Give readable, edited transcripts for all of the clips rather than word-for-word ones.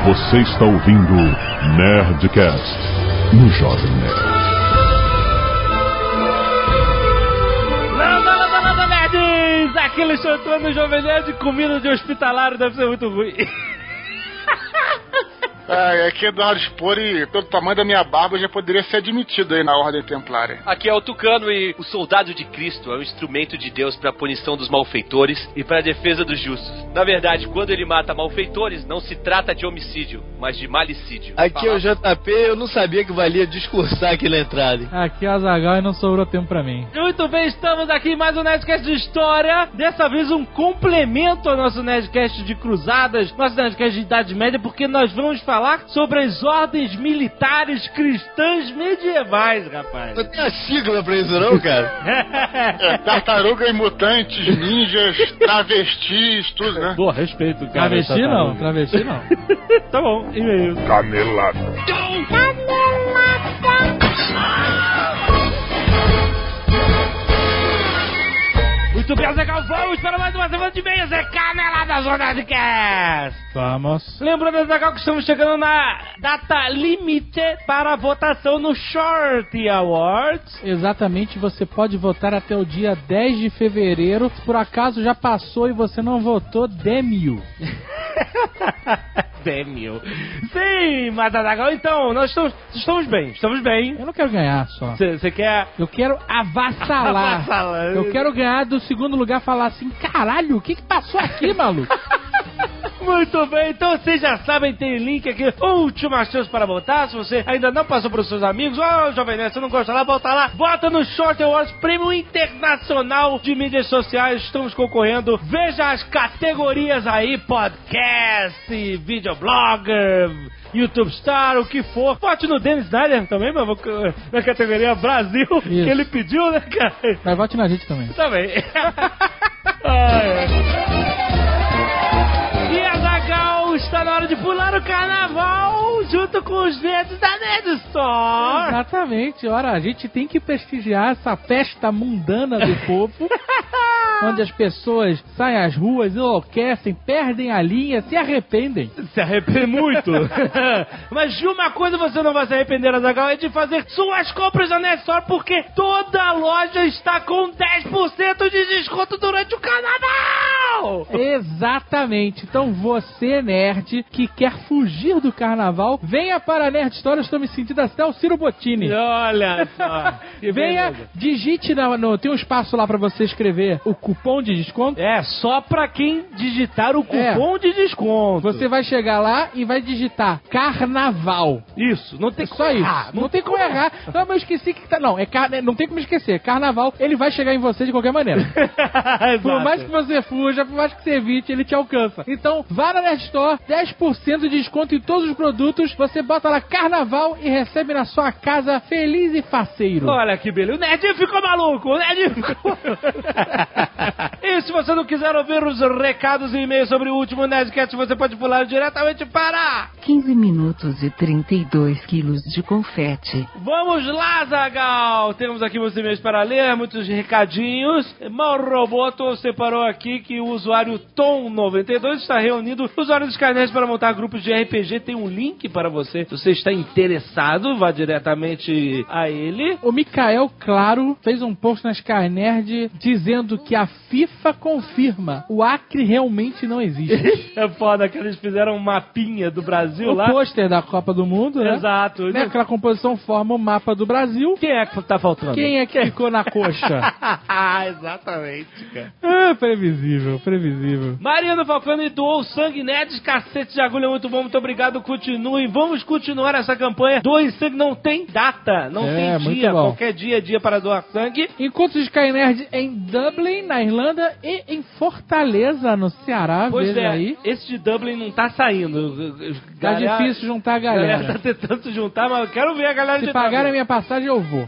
Você está ouvindo Nerdcast no Jovem Nerd. Landa, nerds! Aquele chantando no Jovem Nerd, comida de hospitalário deve ser muito ruim. Aqui é Eduardo Spor e pelo tamanho da minha barba eu já poderia ser admitido aí na Ordem Templária. Aqui é o Tucano e o soldado de Cristo é um instrumento de Deus para a punição dos malfeitores e para a defesa dos justos. Na verdade, quando ele mata malfeitores, não se trata de homicídio, mas de malicídio. Aqui é o JP, eu não sabia que valia discursar aqui na entrada. Aqui é a Azaghal e não sobrou tempo pra mim. Muito bem, estamos aqui em mais um Nerdcast de História. Dessa vez um complemento ao nosso Nerdcast de Cruzadas, nosso Nerdcast de Idade Média, porque nós vamos falar sobre as ordens militares cristãs medievais, rapaz. Não tem a sigla pra isso não, cara? Tartaruga e mutantes, ninjas, travestis, tudo, né? Boa, respeito, cara. Travesti não, travesti não. Tá bom, e-mail. Canelada. Muito bem, Azaghal, vamos para mais uma semana de e-mails. É Canelada Zona de Cast. Vamos. Lembrando, Azaghal, que estamos chegando na data limite para a votação no Short Awards. Exatamente, você pode votar até o dia 10 de fevereiro. Se por acaso já passou e você não votou, dê-me-o. Dê-me-o. Sim, mas Azaghal, então, nós estamos bem. Eu não quero ganhar só. Você quer... Eu quero avassalar. Eu quero ganhar do segundo lugar e falar assim, caralho, o que passou aqui, maluco? Muito bem, então vocês já sabem, tem link aqui, última chance para votar. Se você ainda não passou para os seus amigos, Jovem Nerd, você não gosta lá, volta lá, vota no Short Awards, prêmio internacional de mídias sociais. Estamos concorrendo, veja as categorias aí, podcast, videoblogger, YouTube Star, o que for. Vote no Dennis Snyder também, mas na categoria Brasil, isso, que ele pediu, né, cara? Mas vote na gente também. Também. E Azaghal, está na hora de pular o carnaval junto com os nerds da Nerd Store. Exatamente, ora, a gente tem que prestigiar essa festa mundana do povo, onde as pessoas saem às ruas, enlouquecem, perdem a linha, se arrependem. Se arrependem muito. Mas de uma coisa você não vai se arrepender, Azaghal, é de fazer suas compras na Nerd Store, porque toda loja está com 10% de desconto durante o carnaval. Exatamente. Então você, nerd, que quer fugir do carnaval, venha para a Nerd Store. Eu estou me sentindo até o Ciro Bottini. Olha só. Venha, digite tem um espaço lá para você escrever o cupom de desconto. É, só para quem digitar o cupom de desconto. Você vai chegar lá e vai digitar carnaval. Isso, não tem só isso. Não tem como errar. Não, mas eu esqueci que tá. Não, não tem como esquecer. Carnaval, ele vai chegar em você de qualquer maneira. Por mais que você fuja, por mais que você evite, ele te alcança. Então, vá na Nerd Store, 10% de desconto em todos os produtos. Você bota lá carnaval e recebe na sua casa feliz e faceiro. Olha que beleza. O Nerd ficou maluco. O Nerd ficou... E se você não quiser ouvir os recados e e-mails sobre o último Nerdcast, você pode pular diretamente para 15 minutos e 32 quilos de confete. Vamos lá, Azaghal! Temos aqui muitos e-mails para ler, muitos recadinhos. Mauro Roboto separou aqui que o usuário Tom92 está reunindo usuários dos Skynet para montar grupos de RPG. Tem um link para você. Se você está interessado, vá diretamente a ele. O Mikael Claro fez um post na Skynerd dizendo que a FIFA confirma: o Acre realmente não existe. É foda que eles fizeram um mapinha do Brasil lá. O pôster da Copa do Mundo, né? Exato. Né? Aquela composição forma o mapa do Brasil. Quem é que tá faltando? Quem é que ficou na coxa? Exatamente, cara. Previsível. Mariano Falcone doou sangue, nerds, cacete de agulha, muito bom, muito obrigado, continuem, vamos continuar essa campanha. Doe sangue, não tem data, não tem dia, qualquer dia é dia para doar sangue. Encontros de Skynerd em Dublin, na Irlanda, e em Fortaleza, no Ceará, pois veja aí. Esse de Dublin não tá saindo. Tá difícil juntar a galera. A galera tá tentando juntar, mas eu quero ver a galera de Dublin. Se pagarem a minha passagem, eu vou.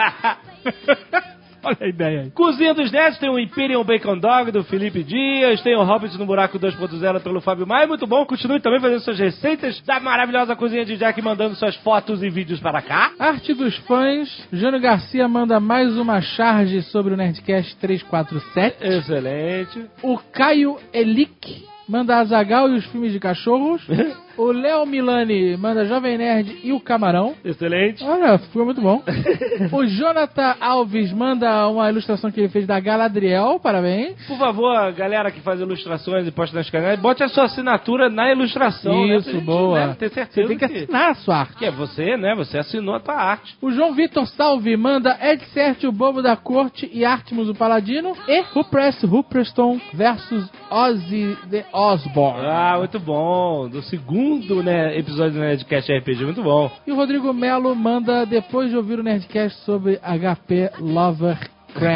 Olha a ideia aí. Cozinha dos Nerds, tem o Imperial Bacon Dog do Felipe Dias, tem o Hobbit no Buraco 2.0 pelo Fábio Maia, muito bom. Continue também fazendo suas receitas da maravilhosa Cozinha de Jack, mandando suas fotos e vídeos para cá. Arte dos fãs, Jânio Garcia manda mais uma charge sobre o Nerdcast 347. Excelente. O Caio Elick manda Azaghal e os filmes de cachorros. O Léo Milani manda Jovem Nerd e o Camarão. Excelente. Olha, ficou muito bom. O Jonathan Alves manda uma ilustração que ele fez da Galadriel, parabéns. Por favor, a galera que faz ilustrações e posta nas canais, bote a sua assinatura na ilustração. Isso, né? Pra gente, boa. né, ter certeza Você tem que assinar a sua arte. Que é você, né? Você assinou a tua arte. O João Vitor Salve manda Ed Cert, o Bobo da Corte e Artemus o Paladino. E Hupreston versus Ozzy the Osbourne. Ah, muito bom. Do segundo, né, episódio do Nerdcast RPG, muito bom. E o Rodrigo Melo manda, depois de ouvir o Nerdcast sobre HP Lovecraft.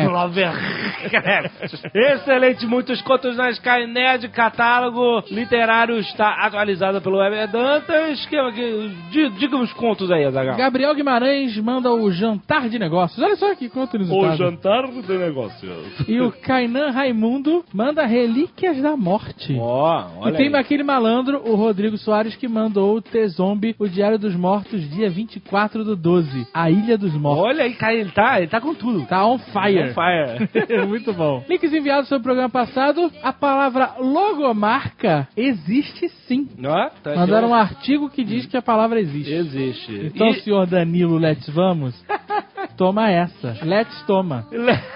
Excelente, muitos contos na Skynet, catálogo literário está atualizado pelo Weber Dantas. Diga uns contos aí, Azaghal. Gabriel Guimarães manda o Jantar de Negócios. Olha só que conto inusitado. O Jantar de Negócios. E o Kainan Raimundo manda Relíquias da Morte. Olha e tem aí. aquele malandro, o Rodrigo Soares, que mandou o T-Zombie, o Diário dos Mortos, dia 24/12, A Ilha dos Mortos. Olha aí, cara, ele tá com tudo. Tá on fire. Muito bom. Links enviados sobre o programa passado. A palavra logomarca existe sim. Tá Mandaram um artigo que diz que a palavra existe. Existe. Então, senhor Danilo Let's Vamos, toma essa. Let's toma.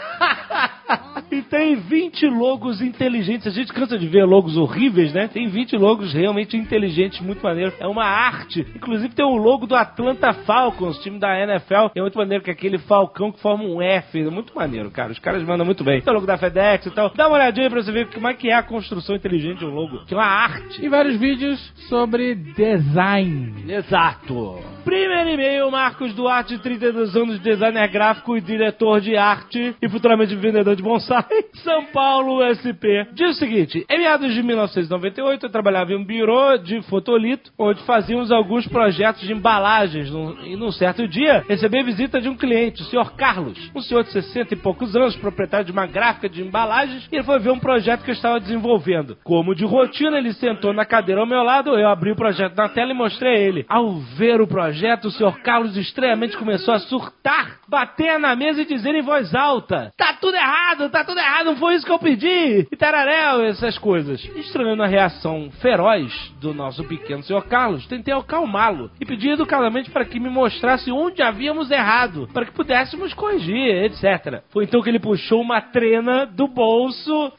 E tem 20 logos inteligentes. A gente cansa de ver logos horríveis, né? Tem 20 logos realmente inteligentes, muito maneiro. É uma arte. Inclusive tem o logo do Atlanta Falcons, time da NFL. É muito maneiro, que é aquele falcão que forma um F. É muito maneiro, cara. Os caras mandam muito bem. Tem o logo da FedEx e tal. Dá uma olhadinha pra você ver como é que é a construção inteligente de um logo. Que é uma arte. E vários vídeos sobre design. Exato. Primeiro e-mail, Marcos Duarte, 32 anos, designer gráfico e diretor de arte e futuramente vendedor de bonsai, São Paulo, SP. Diz o seguinte, em meados de 1998 eu trabalhava em um birô de fotolito, onde fazíamos alguns projetos de embalagens e num certo dia recebi a visita de um cliente, o senhor Carlos, um senhor de 60 e poucos anos, proprietário de uma gráfica de embalagens, e ele foi ver um projeto que eu estava desenvolvendo. Como de rotina, ele sentou na cadeira ao meu lado, eu abri o projeto na tela e mostrei a ele. Ao ver o projeto, o senhor Carlos estranhamente começou a surtar, bater na mesa e dizer em voz alta: tá tudo errado, não foi isso que eu pedi, e tararéu, essas coisas. Estranhando a reação feroz do nosso pequeno senhor Carlos, tentei acalmá-lo e pedi educadamente para que me mostrasse onde havíamos errado, para que pudéssemos corrigir, etc. Foi então que ele puxou uma trena do bolso,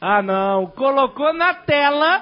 colocou na tela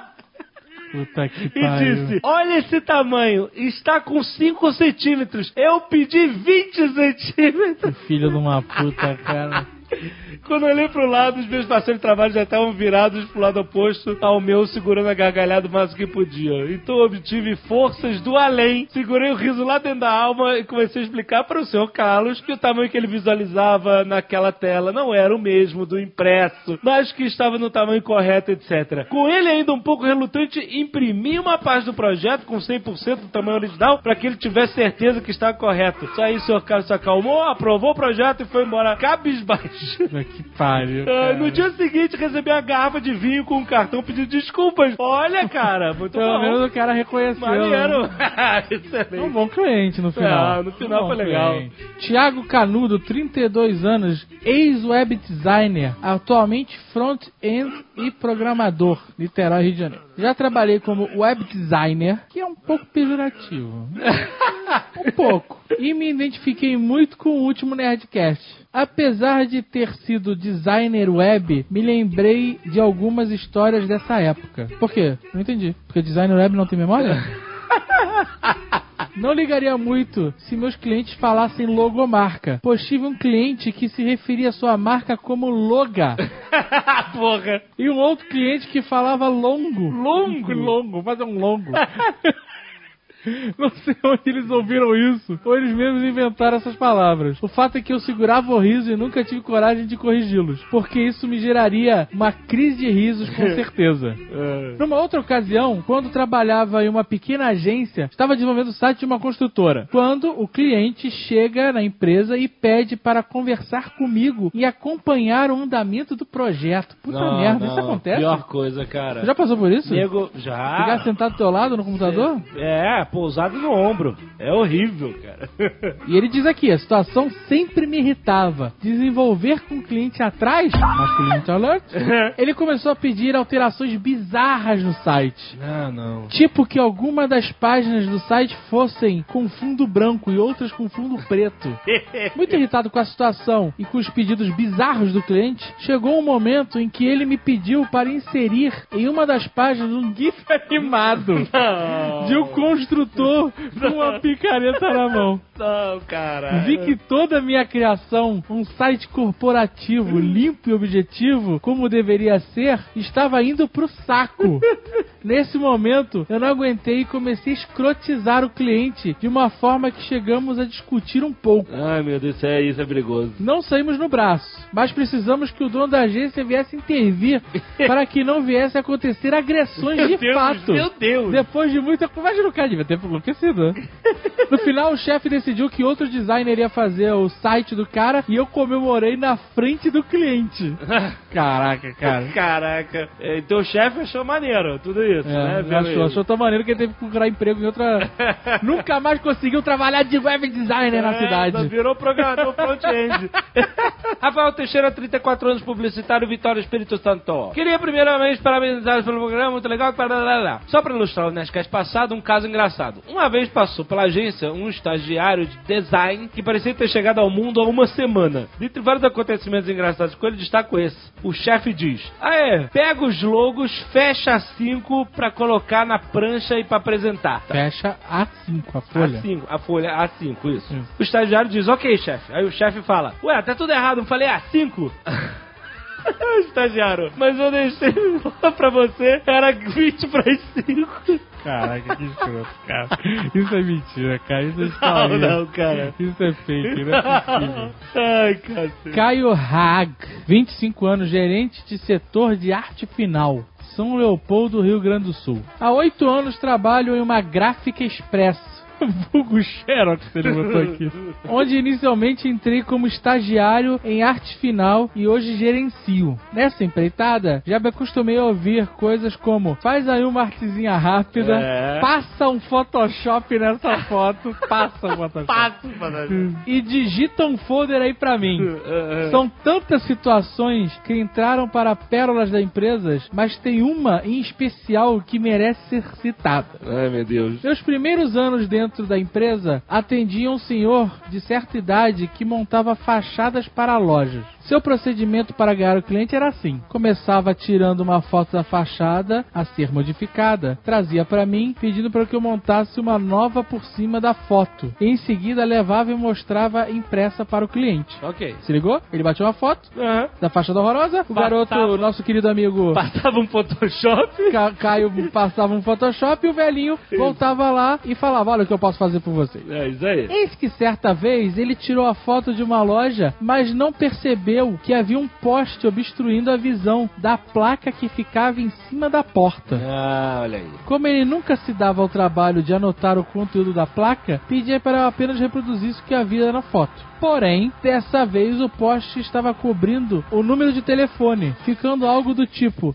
Puta que e pariu. disse: olha esse tamanho, está com 5 centímetros, eu pedi 20 centímetros. Filho de uma puta, cara. Quando eu olhei pro lado, os meus parceiros de trabalho já estavam virados pro lado oposto ao meu, segurando a gargalhada o máximo que podia. Então eu obtive forças do além, segurei o riso lá dentro da alma e comecei a explicar para o senhor Carlos que o tamanho que ele visualizava naquela tela não era o mesmo do impresso, mas que estava no tamanho correto, etc. Com ele ainda um pouco relutante, imprimi uma página do projeto com 100% do tamanho original para que ele tivesse certeza que estava correto. Isso aí o senhor Carlos se acalmou, aprovou o projeto e foi embora cabisbaixo. Que pariu, no dia seguinte recebi uma garrafa de vinho com um cartão pedindo desculpas. Olha, cara, muito Pelo bom. menos o cara reconheceu. Maneiro. Excelente. Um bom cliente no final. No final foi legal. Tiago Canudo, 32 anos, ex-web designer, atualmente front-end e programador, Niterói, Rio de Janeiro. Já trabalhei como web designer, que é um pouco pejorativo. Um pouco. E me identifiquei muito com o último Nerdcast. Apesar de ter sido designer web, me lembrei de algumas histórias dessa época. Por quê? Não entendi. Porque designer web não tem memória? Não ligaria muito se meus clientes falassem logomarca, pois tive um cliente que se referia à sua marca como Loga. Porra. E um outro cliente que falava longo. Longo, mas é um longo. Não sei onde eles ouviram isso, ou eles mesmos inventaram essas palavras. O fato é que eu segurava o riso e nunca tive coragem de corrigi-los, porque isso me geraria uma crise de risos com certeza. Numa outra ocasião, quando trabalhava em uma pequena agência, estava desenvolvendo o site de uma construtora, quando o cliente chega na empresa e pede para conversar comigo e acompanhar o andamento do projeto. Puta merda, isso acontece? Pior coisa, cara. Já passou por isso? Nego, já. Ficar sentado do teu lado no computador? pousado no ombro. É horrível, cara. E ele diz aqui, a situação sempre me irritava. Desenvolver com o cliente atrás, masculinity alert, ele começou a pedir alterações bizarras no site. Não. Tipo que alguma das páginas do site fossem com fundo branco e outras com fundo preto. Muito irritado com a situação e com os pedidos bizarros do cliente, chegou um momento em que ele me pediu para inserir em uma das páginas um GIF animado de um construtor com uma picareta na mão. Não, cara. Vi que toda a minha criação, um site corporativo limpo e objetivo, como deveria ser, estava indo pro saco. Nesse momento, eu não aguentei e comecei a escrotizar o cliente de uma forma que chegamos a discutir um pouco. Ai, meu Deus, isso é perigoso. Não saímos no braço, mas precisamos que o dono da agência viesse intervir para que não viesse a acontecer agressões de fato. Meu Deus! Depois de muita... Imagina, o cara devia ter enlouquecido, né? No final, o chefe decidiu que outro designer ia fazer o site do cara e eu comemorei na frente do cliente. Caraca, cara. Caraca. Então o chefe achou maneiro tudo isso, né? Achou tão maneiro que ele teve que procurar emprego em outra... Nunca mais conseguiu trabalhar de web designer na cidade. Virou programador front-end. Rafael Teixeira, 34 anos, publicitário, Vitória, Espírito Santo. Queria primeiramente parabenizar pelo programa, muito legal. Só para ilustrar o Nerdcast passado, um caso engraçado. Uma vez passou pela agência um estagiário de design que parecia ter chegado ao mundo há uma semana. Dentre vários acontecimentos engraçados com ele, destaco esse. O chefe diz: pega os logos, fecha 5 pra colocar na prancha e pra apresentar. Fecha A5, a folha. A folha A5, isso. O estagiário diz: ok, chefe. Aí o chefe fala: ué, tá tudo errado, não falei A5? Estagiário, mas eu deixei pra você, era 20 para as 5. Caraca, que escroto, cara. Isso é mentira, cara. Isso é não, cara. Isso é fake, não é possível. Ai, cara. Caio Hag, 25 anos, gerente de setor de arte final, São Leopoldo, Rio Grande do Sul. Há 8 anos trabalho em uma Gráfica Express. Vulgo Xerox, ele botou aqui. Onde inicialmente entrei como estagiário em arte final e hoje gerencio. Nessa empreitada, já me acostumei a ouvir coisas como: faz aí uma artezinha rápida, passa um Photoshop nessa foto, passa um Photoshop. E digita um folder aí pra mim. São tantas situações que entraram para pérolas da empresa, mas tem uma em especial que merece ser citada. Ai, meu Deus. Meus primeiros anos dentro da empresa, atendia um senhor de certa idade que montava fachadas para lojas. Seu procedimento para ganhar o cliente era assim: começava tirando uma foto da fachada a ser modificada, trazia para mim, pedindo para que eu montasse uma nova por cima da foto. E em seguida levava e mostrava impressa para o cliente. Ok. Se ligou? Ele bateu uma foto da fachada horrorosa. O garoto, nosso querido amigo, passava um Photoshop. Caio passava um Photoshop e o velhinho voltava lá e falava: olha o que eu posso fazer por você. É isso aí. Eis que certa vez ele tirou a foto de uma loja, mas não percebeu que havia um poste obstruindo a visão da placa que ficava em cima da porta. Olha aí. Como ele nunca se dava ao trabalho de anotar o conteúdo da placa, pedia para eu apenas reproduzir isso que havia na foto. Porém, dessa vez o poste estava cobrindo o número de telefone, ficando algo do tipo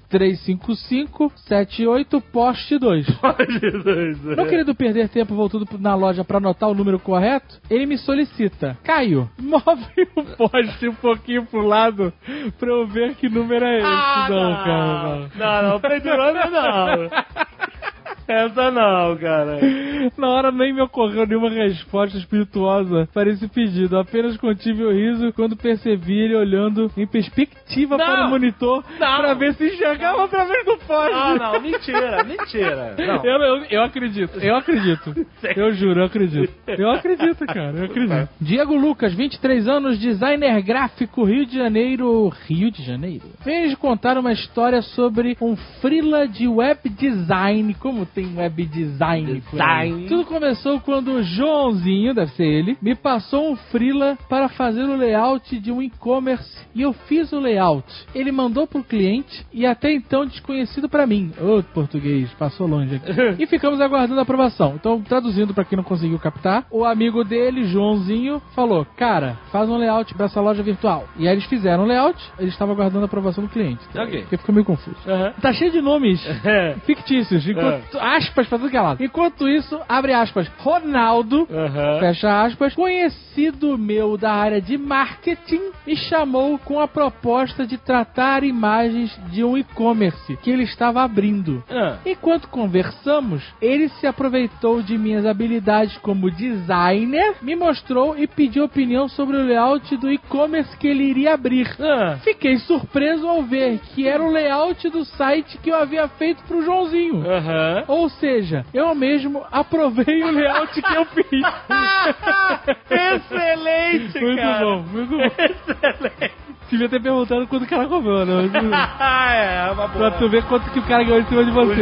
35578 poste 2. Não querendo perder tempo voltando na loja para anotar o número correto, ele me solicita: Caio, move o poste um pouquinho pro lado pra eu ver que número é esse. Não, pendurando não. Essa não, cara. Na hora nem me ocorreu nenhuma resposta espirituosa para esse pedido. Apenas contive o riso quando percebi ele olhando em perspectiva para o monitor para ver se enxergava através do poste. Não, mentira. Não. Eu acredito. Eu juro, eu acredito. Eu acredito, cara, eu acredito. Diego Lucas, 23 anos, designer gráfico, Rio de Janeiro. Vem contar uma história sobre um freela de web design. Como tem web design? Tudo começou quando o Joãozinho, deve ser ele, me passou um freela para fazer o layout de um e-commerce e eu fiz o layout. Ele mandou pro cliente e até então desconhecido para mim. Português, passou longe aqui. E ficamos aguardando a aprovação. Então, traduzindo para quem não conseguiu captar, o amigo dele, Joãozinho, falou: cara, faz um layout para essa loja virtual. E aí eles fizeram um layout, ele estava aguardando a aprovação do cliente. Ok. Porque ficou meio confuso. Tá cheio de nomes fictícios. Enquanto aspas pra tudo que é lado. Enquanto isso, abre aspas, Ronaldo, fecha aspas, conhecido meu da área de marketing, me chamou com a proposta de tratar imagens de um e-commerce que ele estava abrindo. Enquanto conversamos, ele se aproveitou de minhas habilidades como designer, me mostrou e pediu opinião sobre o layout do e-commerce que ele iria abrir. Fiquei surpreso ao ver que era o layout do site que eu havia feito pro Joãozinho. Ou seja, eu mesmo aprovei o layout que eu fiz. Excelente, muito cara. Muito bom. Excelente. Devia ter perguntado quanto o cara comeu, né? É uma boa. Pra tu ver quanto que o cara ganhou em cima de você.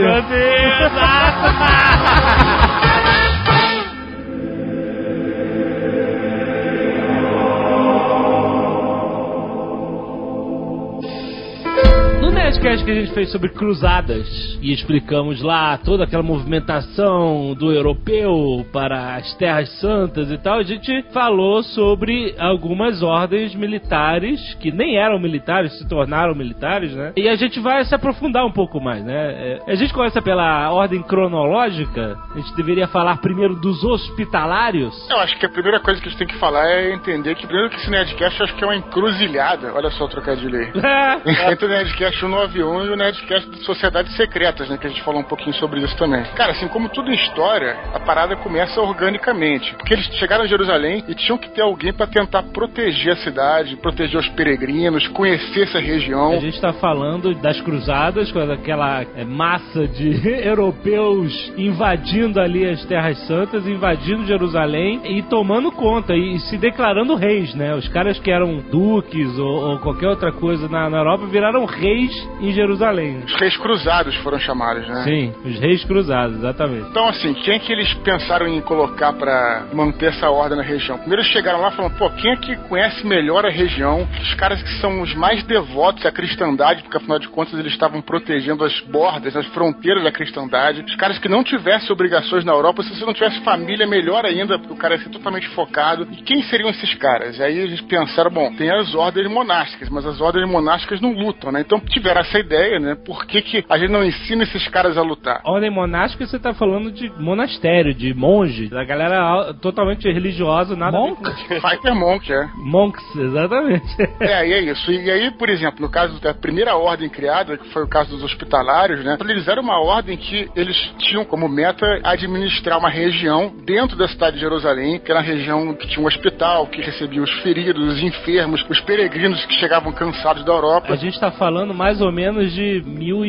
Nerdcast que a gente fez sobre cruzadas e explicamos lá toda aquela movimentação do europeu para as terras santas e tal, a gente falou sobre algumas ordens militares que nem eram militares, se tornaram militares, né? E a gente vai se aprofundar um pouco mais, né? A gente começa pela ordem cronológica, a gente deveria falar primeiro dos hospitalários. Eu acho que a primeira coisa que a gente tem que falar é entender que primeiro que esse Nerdcast eu acho que é uma encruzilhada, olha só o trocadilho aí. Entre o Nerdcast 191 e o Nerdcast de Sociedades Secretas, né, que a gente falou um pouquinho sobre isso também. Cara, assim, como tudo em história, a parada começa organicamente, porque eles chegaram a Jerusalém e tinham que ter alguém pra tentar proteger a cidade, proteger os peregrinos, conhecer essa região. A gente tá falando das cruzadas, com aquela massa de europeus invadindo ali as terras santas, invadindo Jerusalém e tomando conta e se declarando reis, né? Os caras que eram duques ou qualquer outra coisa na Europa viraram reis em Jerusalém. Os reis cruzados foram chamados, né? Sim, os reis cruzados, exatamente. Então, assim, quem é que eles pensaram em colocar pra manter essa ordem na região? Primeiro eles chegaram lá e falaram, pô, quem é que conhece melhor a região? Os caras que são os mais devotos à cristandade, porque afinal de contas eles estavam protegendo as bordas, as fronteiras da cristandade. Os caras que não tivessem obrigações na Europa, se você não tivesse família, melhor ainda, porque o cara ia ser totalmente focado. E quem seriam esses caras? E aí eles pensaram, bom, tem as ordens monásticas, mas as ordens monásticas não lutam, né? Então tiveram essa ideia, né? Por que a gente não ensina esses caras a lutar? Ordem monástica, você tá falando de monastério, de monge, da galera totalmente religiosa, nada Monk? Fighter Monk, é. Monks, exatamente. E é isso. E aí, por exemplo, no caso da primeira ordem criada, que foi o caso dos hospitalários, né? Eles eram uma ordem que eles tinham como meta administrar uma região dentro da cidade de Jerusalém, que era uma região que tinha um hospital, que recebia os feridos, os enfermos, os peregrinos que chegavam cansados da Europa. A gente tá falando mais ou menos de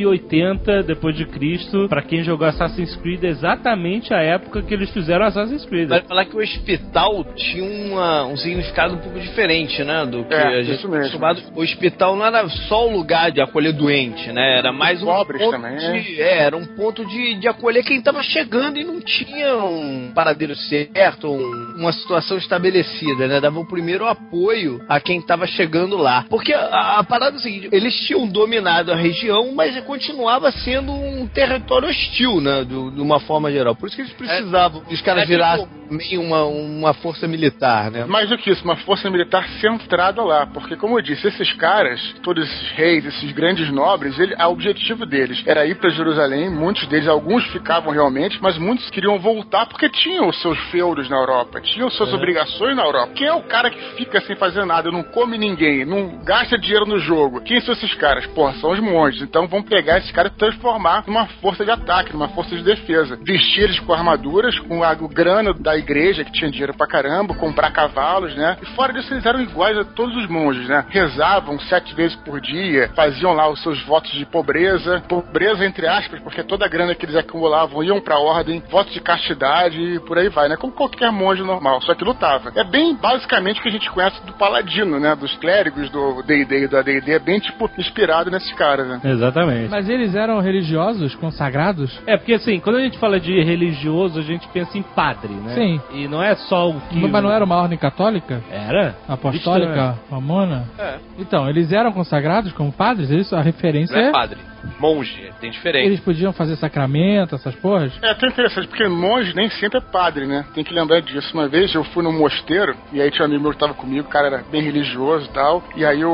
1080 depois de Cristo, pra quem jogou Assassin's Creed, exatamente a época que eles fizeram Assassin's Creed. Vai falar que o hospital tinha um significado um pouco diferente, né, do que a gente é acostumado. O hospital não era só o lugar de acolher doente, né, era mais um pobres ponto também, era um ponto de acolher quem tava chegando e não tinha um paradeiro certo, uma situação estabelecida, né, dava o primeiro apoio a quem tava chegando lá. Porque a parada é o seguinte, eles tinham dominado a região, mas continuava sendo um território hostil, né, de uma forma geral. Por isso que eles precisavam que os caras virassem meio uma força militar, né? Mais do que isso, uma força militar centrada lá, porque como eu disse, esses caras, todos esses reis, esses grandes nobres, o objetivo deles era ir para Jerusalém, muitos deles, alguns ficavam realmente, mas muitos queriam voltar porque tinham os seus feudos na Europa, tinham suas obrigações na Europa. Quem é o cara que fica sem fazer nada, não come ninguém, não gasta dinheiro no jogo? Quem são esses caras? Porra, são os monges. Então vão pegar esses caras e transformar numa força de ataque, numa força de defesa. Vestir eles com armaduras, com a grana da igreja, que tinha dinheiro pra caramba, comprar cavalos, né? E fora disso, eles eram iguais a todos os monges, né? Rezavam 7 vezes por dia, faziam lá os seus votos de pobreza entre aspas, porque toda a grana que eles acumulavam iam pra ordem, votos de castidade e por aí vai, né? Como qualquer monge normal, só que lutava. É bem basicamente o que a gente conhece do paladino, né? Dos clérigos do D&D e do AD&D, é bem tipo inspirado nesses caras, né? Exatamente. Mas eles eram religiosos, consagrados? É, porque assim, quando a gente fala de religioso, a gente pensa em padre, né? Sim. E não é só o que... Mas não era uma ordem católica? Era? Apostólica, romana? É. Então, eles eram consagrados como padres? Isso, a referência Não é padre. monge, tem diferença. Eles podiam fazer sacramento, essas porras? É até interessante, porque monge nem sempre é padre, né? Tem que lembrar disso. Uma vez eu fui num mosteiro, e aí tinha um amigo meu que tava comigo, o cara era bem religioso e tal, e aí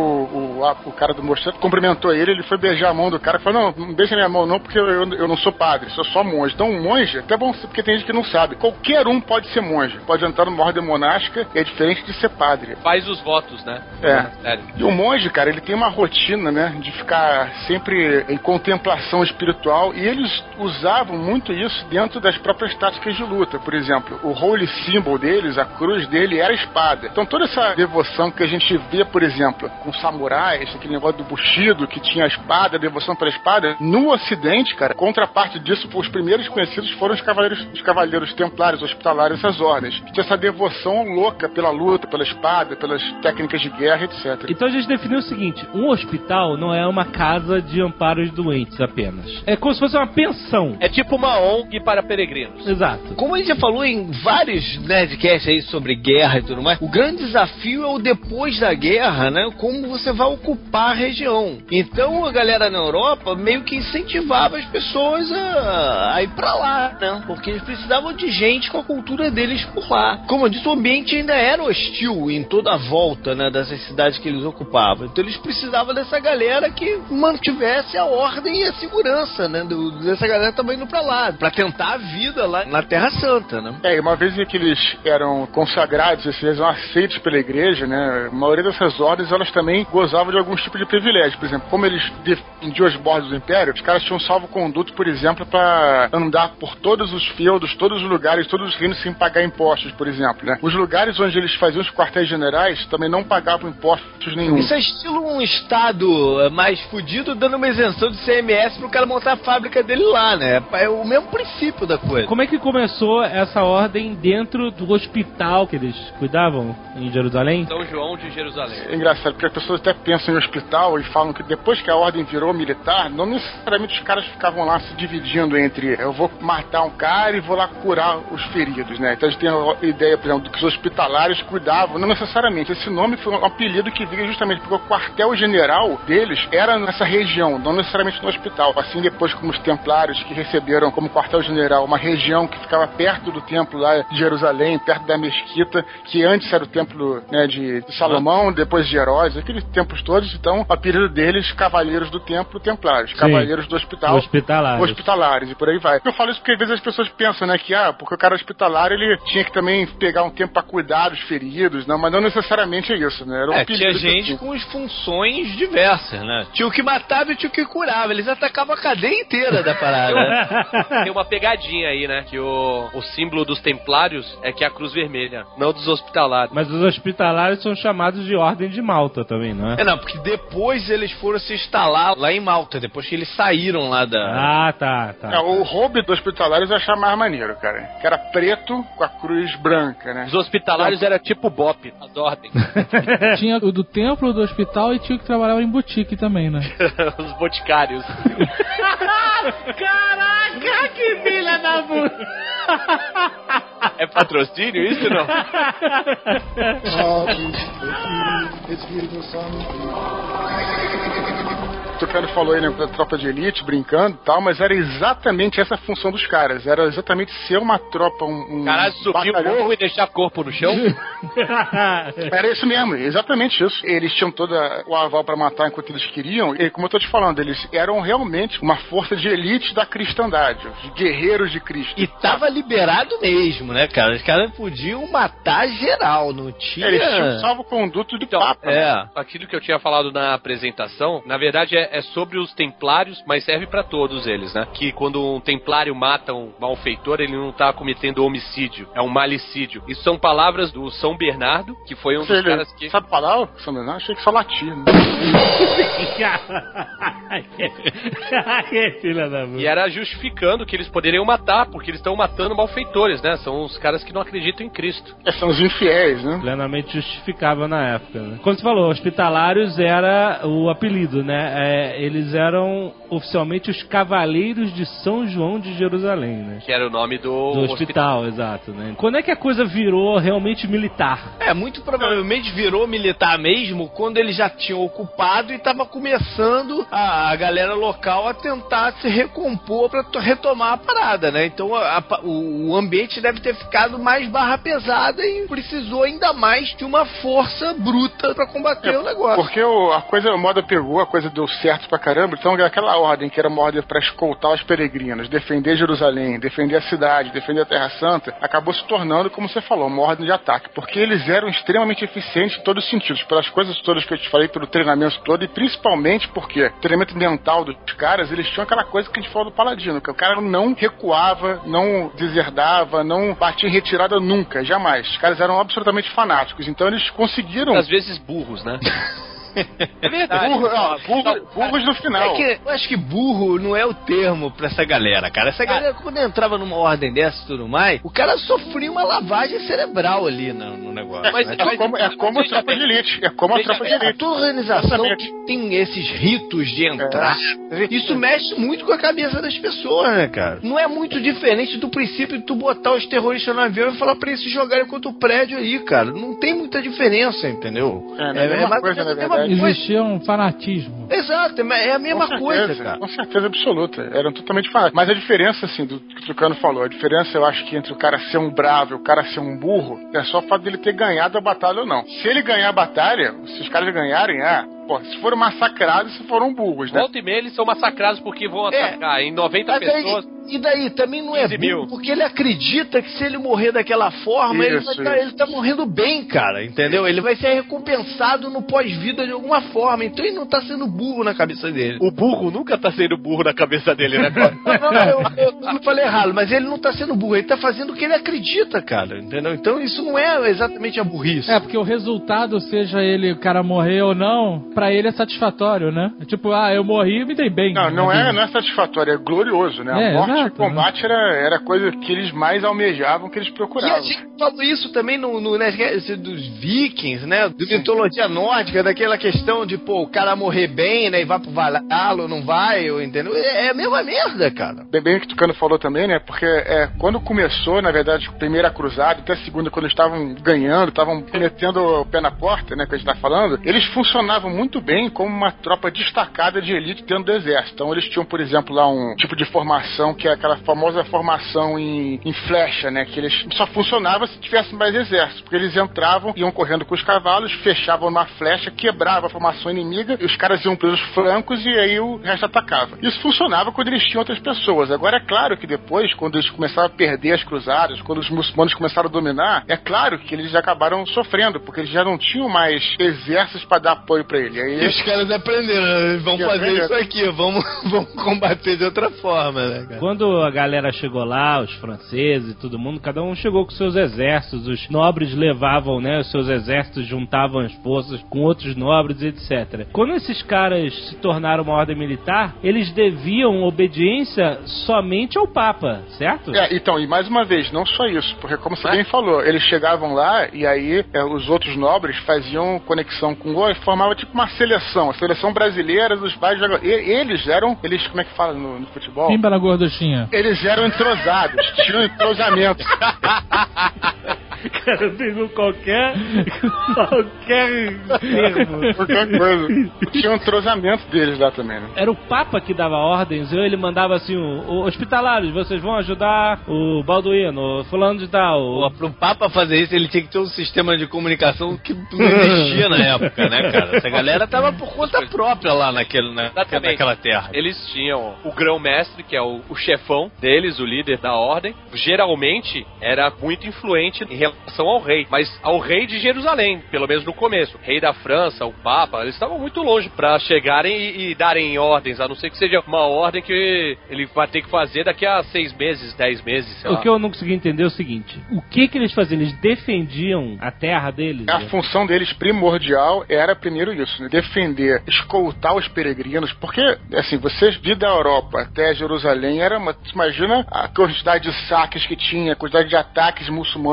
o cara do mosteiro cumprimentou ele foi beijar a mão do cara, falou, não beija minha mão não, porque eu não sou padre, sou só monge. Então um monge, até bom, porque tem gente que não sabe, qualquer um pode ser monge, pode entrar numa ordem monástica, e é diferente de ser padre. Faz os votos, né? É. E o monge, cara, ele tem uma rotina, né, de ficar sempre em contemplação espiritual, e eles usavam muito isso dentro das próprias táticas de luta. Por exemplo, o holy symbol deles, a cruz dele, era a espada. Então toda essa devoção que a gente vê, por exemplo, com samurais, aquele negócio do Bushido, que tinha a espada, a devoção pela espada, no Ocidente, cara, contraparte disso, os primeiros conhecidos foram os cavaleiros templários, hospitalários, essas ordens, que tinha essa devoção louca pela luta, pela espada, pelas técnicas de guerra, etc. Então a gente definiu o seguinte, um hospital não é uma casa de amparo de doentes apenas. É como se fosse uma pensão. É tipo uma ONG para peregrinos. Exato. Como a gente já falou em vários Nerdcasts aí sobre guerra e tudo mais, o grande desafio é o depois da guerra, né? Como você vai ocupar a região. Então a galera na Europa meio que incentivava as pessoas a ir pra lá, né? Porque eles precisavam de gente com a cultura deles por lá. Como eu disse, o ambiente ainda era hostil em toda a volta, né? Dessas cidades que eles ocupavam. Então eles precisavam dessa galera que mantivesse a ordem e a segurança, né? Dessa galera também indo pra lá, pra tentar a vida lá na Terra Santa, né? E uma vez que eles eram consagrados, eles eram aceitos pela igreja, né? A maioria dessas ordens, elas também gozavam de alguns tipos de privilégio. Por exemplo, como eles defendiam as bordas do Império, os caras tinham salvo-conduto, por exemplo, pra andar por todos os feudos, todos os lugares, todos os reinos sem pagar impostos, por exemplo, né? Os lugares onde eles faziam os quartéis generais também não pagavam impostos nenhum. Isso é estilo um estado mais fudido dando uma isenção de CMS pro cara montar a fábrica dele lá, né? É o mesmo princípio da coisa. Como é que começou essa ordem dentro do hospital que eles cuidavam em Jerusalém? São João de Jerusalém. É engraçado, porque as pessoas até pensam em hospital e falam que depois que a ordem virou militar, não necessariamente os caras ficavam lá se dividindo entre eu vou matar um cara e vou lá curar os feridos, né? Então a gente tem a ideia, por exemplo, do que os hospitalários cuidavam, não necessariamente. Esse nome foi um apelido que veio justamente porque o quartel-general deles era nessa região, não necessariamente no hospital. Assim, depois como os templários, que receberam como quartel-general uma região que ficava perto do templo lá de Jerusalém, perto da mesquita, que antes era o templo, né, de Salomão, depois de Heróis, aqueles templos todos. Então, o apelido deles, Cavaleiros do Templo Templários, Cavaleiros do Hospital, Hospitalares, e por aí vai. Eu falo isso porque às vezes as pessoas pensam, né, que porque o cara hospitalar, ele tinha que também pegar um tempo pra cuidar dos feridos, não, mas não necessariamente é isso, né? Era um tinha gente com funções diversas, né? Tinha o que matava e tinha o que curava. Eles atacavam a cadeia inteira da parada, né? Tem uma pegadinha aí, né? Que o símbolo dos templários é que é a cruz vermelha, não dos hospitalários. Mas os hospitalários são chamados de Ordem de Malta também, não é? Não, porque depois eles foram se instalar lá em Malta, depois que eles saíram lá da... tá. O hobby dos hospitalários eu achava mais maneiro, cara. Que era preto com a cruz branca, né? Os hospitalários era tipo Bop, as ordens. Tinha o do templo, do hospital e tinha o que trabalhava em boutique também, né? Os boticários. Caraca, que filha da puta! É patrocínio isso, não? O cara falou aí, né, da tropa de elite, brincando e tal, mas era exatamente essa a função dos caras. Era exatamente ser uma tropa, Caralho, subir o morro e deixar corpo no chão? Era isso mesmo, exatamente isso. Eles tinham todo o aval pra matar enquanto eles queriam, e como eu tô te falando, eles eram realmente uma força de elite da cristandade, os guerreiros de Cristo. E tava liberado mesmo, né, cara? Os caras podiam matar geral, não tinha... Eles tinham salvo-conduto de papa. Aquilo que eu tinha falado na apresentação, na verdade é sobre os templários, mas serve pra todos eles, né? Que quando um templário mata um malfeitor, ele não tá cometendo homicídio, é um malicídio. Isso são palavras do São Bernardo, que foi um dos caras que... Sabe palavra, São Bernardo? Achei que só latia, né? E era justificando que eles poderiam matar, porque eles estão matando malfeitores, né? São os caras que não acreditam em Cristo. São os infiéis, né? Plenamente justificável na época, né? Como você falou, hospitalários era o apelido, né? eles eram oficialmente os Cavaleiros de São João de Jerusalém, né? Que era o nome do hospital, exato, né? Quando é que a coisa virou realmente militar? Muito provavelmente virou militar mesmo quando eles já tinham ocupado e tava começando a galera local a tentar se recompor pra retomar a parada, né? Então o ambiente deve ter ficado mais barra pesada e precisou ainda mais de uma força bruta pra combater o negócio. Porque a moda pegou, a coisa deu certo pra caramba, então aquela ordem que era uma ordem pra escoltar os peregrinos, defender Jerusalém, defender a cidade, defender a Terra Santa, acabou se tornando, como você falou, uma ordem de ataque, porque eles eram extremamente eficientes em todos os sentidos, pelas coisas todas que eu te falei, pelo treinamento todo, e principalmente porque o treinamento mental dos caras, eles tinham aquela coisa que a gente falou do Paladino, que o cara não recuava, não deserdava, não batia em retirada nunca, jamais. Os caras eram absolutamente fanáticos, então eles conseguiram... Às vezes burros, né? É verdade. Burros no final. Eu acho que burro não é o termo pra essa galera, cara. Essa galera, quando entrava numa ordem dessa e tudo mais, o cara sofria uma lavagem cerebral ali no negócio. Mas é como a tropa de elite. É como a tropa de elite. Toda organização tem esses ritos de entrar. Isso mexe muito com a cabeça das pessoas, né, cara? Não é muito diferente do princípio de tu botar os terroristas no avião e falar pra eles se jogarem contra o prédio aí, cara. Não tem muita diferença, entendeu? É a mesma coisa, na verdade. Existia um fanatismo. Exato, é a mesma coisa, cara. Com certeza absoluta. Eram totalmente fanáticos. Mas a diferença, assim, do que o Tucano falou, a diferença, eu acho que entre o cara ser um bravo e o cara ser um burro, é só o fato dele ter ganhado a batalha ou não. Se ele ganhar a batalha, se os caras ganharem, se foram massacrados, se foram burros, né? Volta e meia eles são massacrados porque vão atacar em 90 pessoas. E daí, também não é burro, porque ele acredita que se ele morrer daquela forma, ele tá morrendo bem, cara, entendeu? Ele vai ser recompensado no pós-vida de alguma forma, então ele não tá sendo burro na cabeça dele. O burro nunca tá sendo burro na cabeça dele, né? Eu não falei errado, mas ele não tá sendo burro, ele tá fazendo o que ele acredita, cara, entendeu? Então isso não é exatamente a burrice. Porque o resultado, seja o cara morrer ou não, pra ele é satisfatório, né? Tipo, eu morri e me dei bem. Não é satisfatório, é glorioso, né? A morte e o combate era coisa que eles mais almejavam, que eles procuravam. E a gente falou isso também dos vikings, né? Da mitologia nórdica, daquela questão de, o cara morrer bem, né? E vai pro Valhalla, não vai, entendeu? É a mesma merda, cara. Bem o que o Tucano falou também, né? Porque quando começou, na verdade, a primeira cruzada, até a segunda, quando eles estavam ganhando, estavam metendo o pé na porta, né? Que a gente tá falando, eles funcionavam muito bem como uma tropa destacada de elite dentro do exército. Então eles tinham, por exemplo, lá um tipo de formação que é aquela famosa formação em flecha, né? Que eles só funcionava se tivesse mais exército, porque eles entravam, iam correndo com os cavalos, fechavam uma flecha, quebrava a formação inimiga, e os caras iam pelos flancos e aí o resto atacava. Isso funcionava quando eles tinham outras pessoas. Agora é claro que depois, quando eles começaram a perder as cruzadas, quando os muçulmanos começaram a dominar, é claro que eles acabaram sofrendo, porque eles já não tinham mais exércitos para dar apoio para ele. Aí, e os caras aprenderam, vão fazer isso aqui, vamos combater de outra forma, né, cara? Quando a galera chegou lá, os franceses e todo mundo, cada um chegou com seus exércitos, os nobres levavam, né, os seus exércitos, juntavam as forças com outros nobres, etc. Quando esses caras se tornaram uma ordem militar, eles deviam obediência somente ao Papa, certo? Então, e mais uma vez, não só isso, porque como você bem falou, eles chegavam lá e aí os outros nobres faziam conexão com o e formava tipo uma seleção, a seleção brasileira dos vários jogadores. Eles, como é que fala no futebol? Pimba na gorduchinha. Eles eram entrosados, tinham entrosamento. Cara, pegou qualquer termo. Qualquer coisa. Tinha um entrosamento deles lá também, né? Era o Papa que dava ordens, ele mandava assim, hospitalários, vocês vão ajudar o Balduino, fulano de tal. Pro Papa fazer isso, ele tinha que ter um sistema de comunicação que não existia na época, né, cara? Essa galera tava por conta própria lá naquela terra. Eles tinham o grão-mestre, que é o chefão deles, o líder da ordem. Geralmente, era muito influente em relação ao rei, mas ao rei de Jerusalém, pelo menos no começo. O rei da França, o Papa, eles estavam muito longe pra chegarem e darem ordens, a não ser que seja uma ordem que ele vai ter que fazer daqui a 6 meses, 10 meses, sei lá. O que eu não consegui entender é o seguinte, o que eles faziam? Eles defendiam a terra deles? A função deles primordial era primeiro isso, né? Defender, escoltar os peregrinos, porque, assim, você vir da Europa até Jerusalém imagina a quantidade de saques que tinha, a quantidade de ataques muçulmanos que tinha,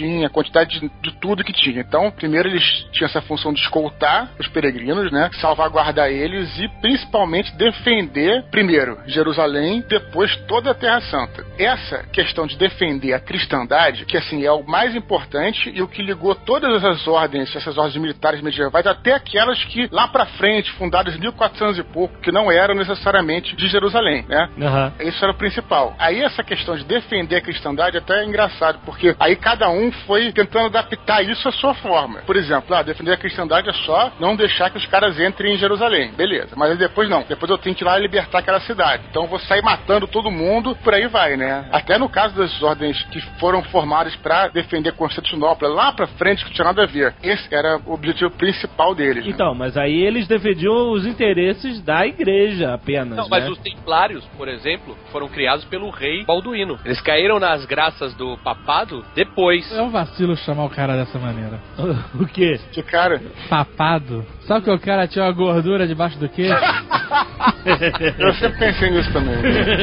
tinha, a quantidade de tudo que tinha. Então, primeiro eles tinham essa função de escoltar os peregrinos, né? Salvaguardar eles e principalmente defender, primeiro, Jerusalém, depois toda a Terra Santa. Essa questão de defender a cristandade, que assim, é o mais importante e o que ligou todas essas ordens militares medievais, até aquelas que lá pra frente, fundadas em 1400 e pouco, que não eram necessariamente de Jerusalém, né? Uhum. Isso era o principal. Aí essa questão de defender a cristandade até é engraçado, porque aí cada um foi tentando adaptar isso à sua forma. Por exemplo, defender a cristandade é só não deixar que os caras entrem em Jerusalém. Beleza. Mas aí depois não. Depois eu tenho que ir lá e libertar aquela cidade. Então eu vou sair matando todo mundo, por aí vai, né? Até no caso das ordens que foram formadas pra defender Constantinopla, lá pra frente, que não tinha nada a ver. Esse era o objetivo principal deles. Então, mas aí eles defendiam os interesses da igreja apenas, não, mas os templários, por exemplo, foram criados pelo rei Balduíno. Eles caíram nas graças do papado depois. É um vacilo chamar o cara dessa maneira. O quê? Que cara? Papado. Sabe que o cara tinha uma gordura debaixo do queixo? Eu sempre pensei nisso também.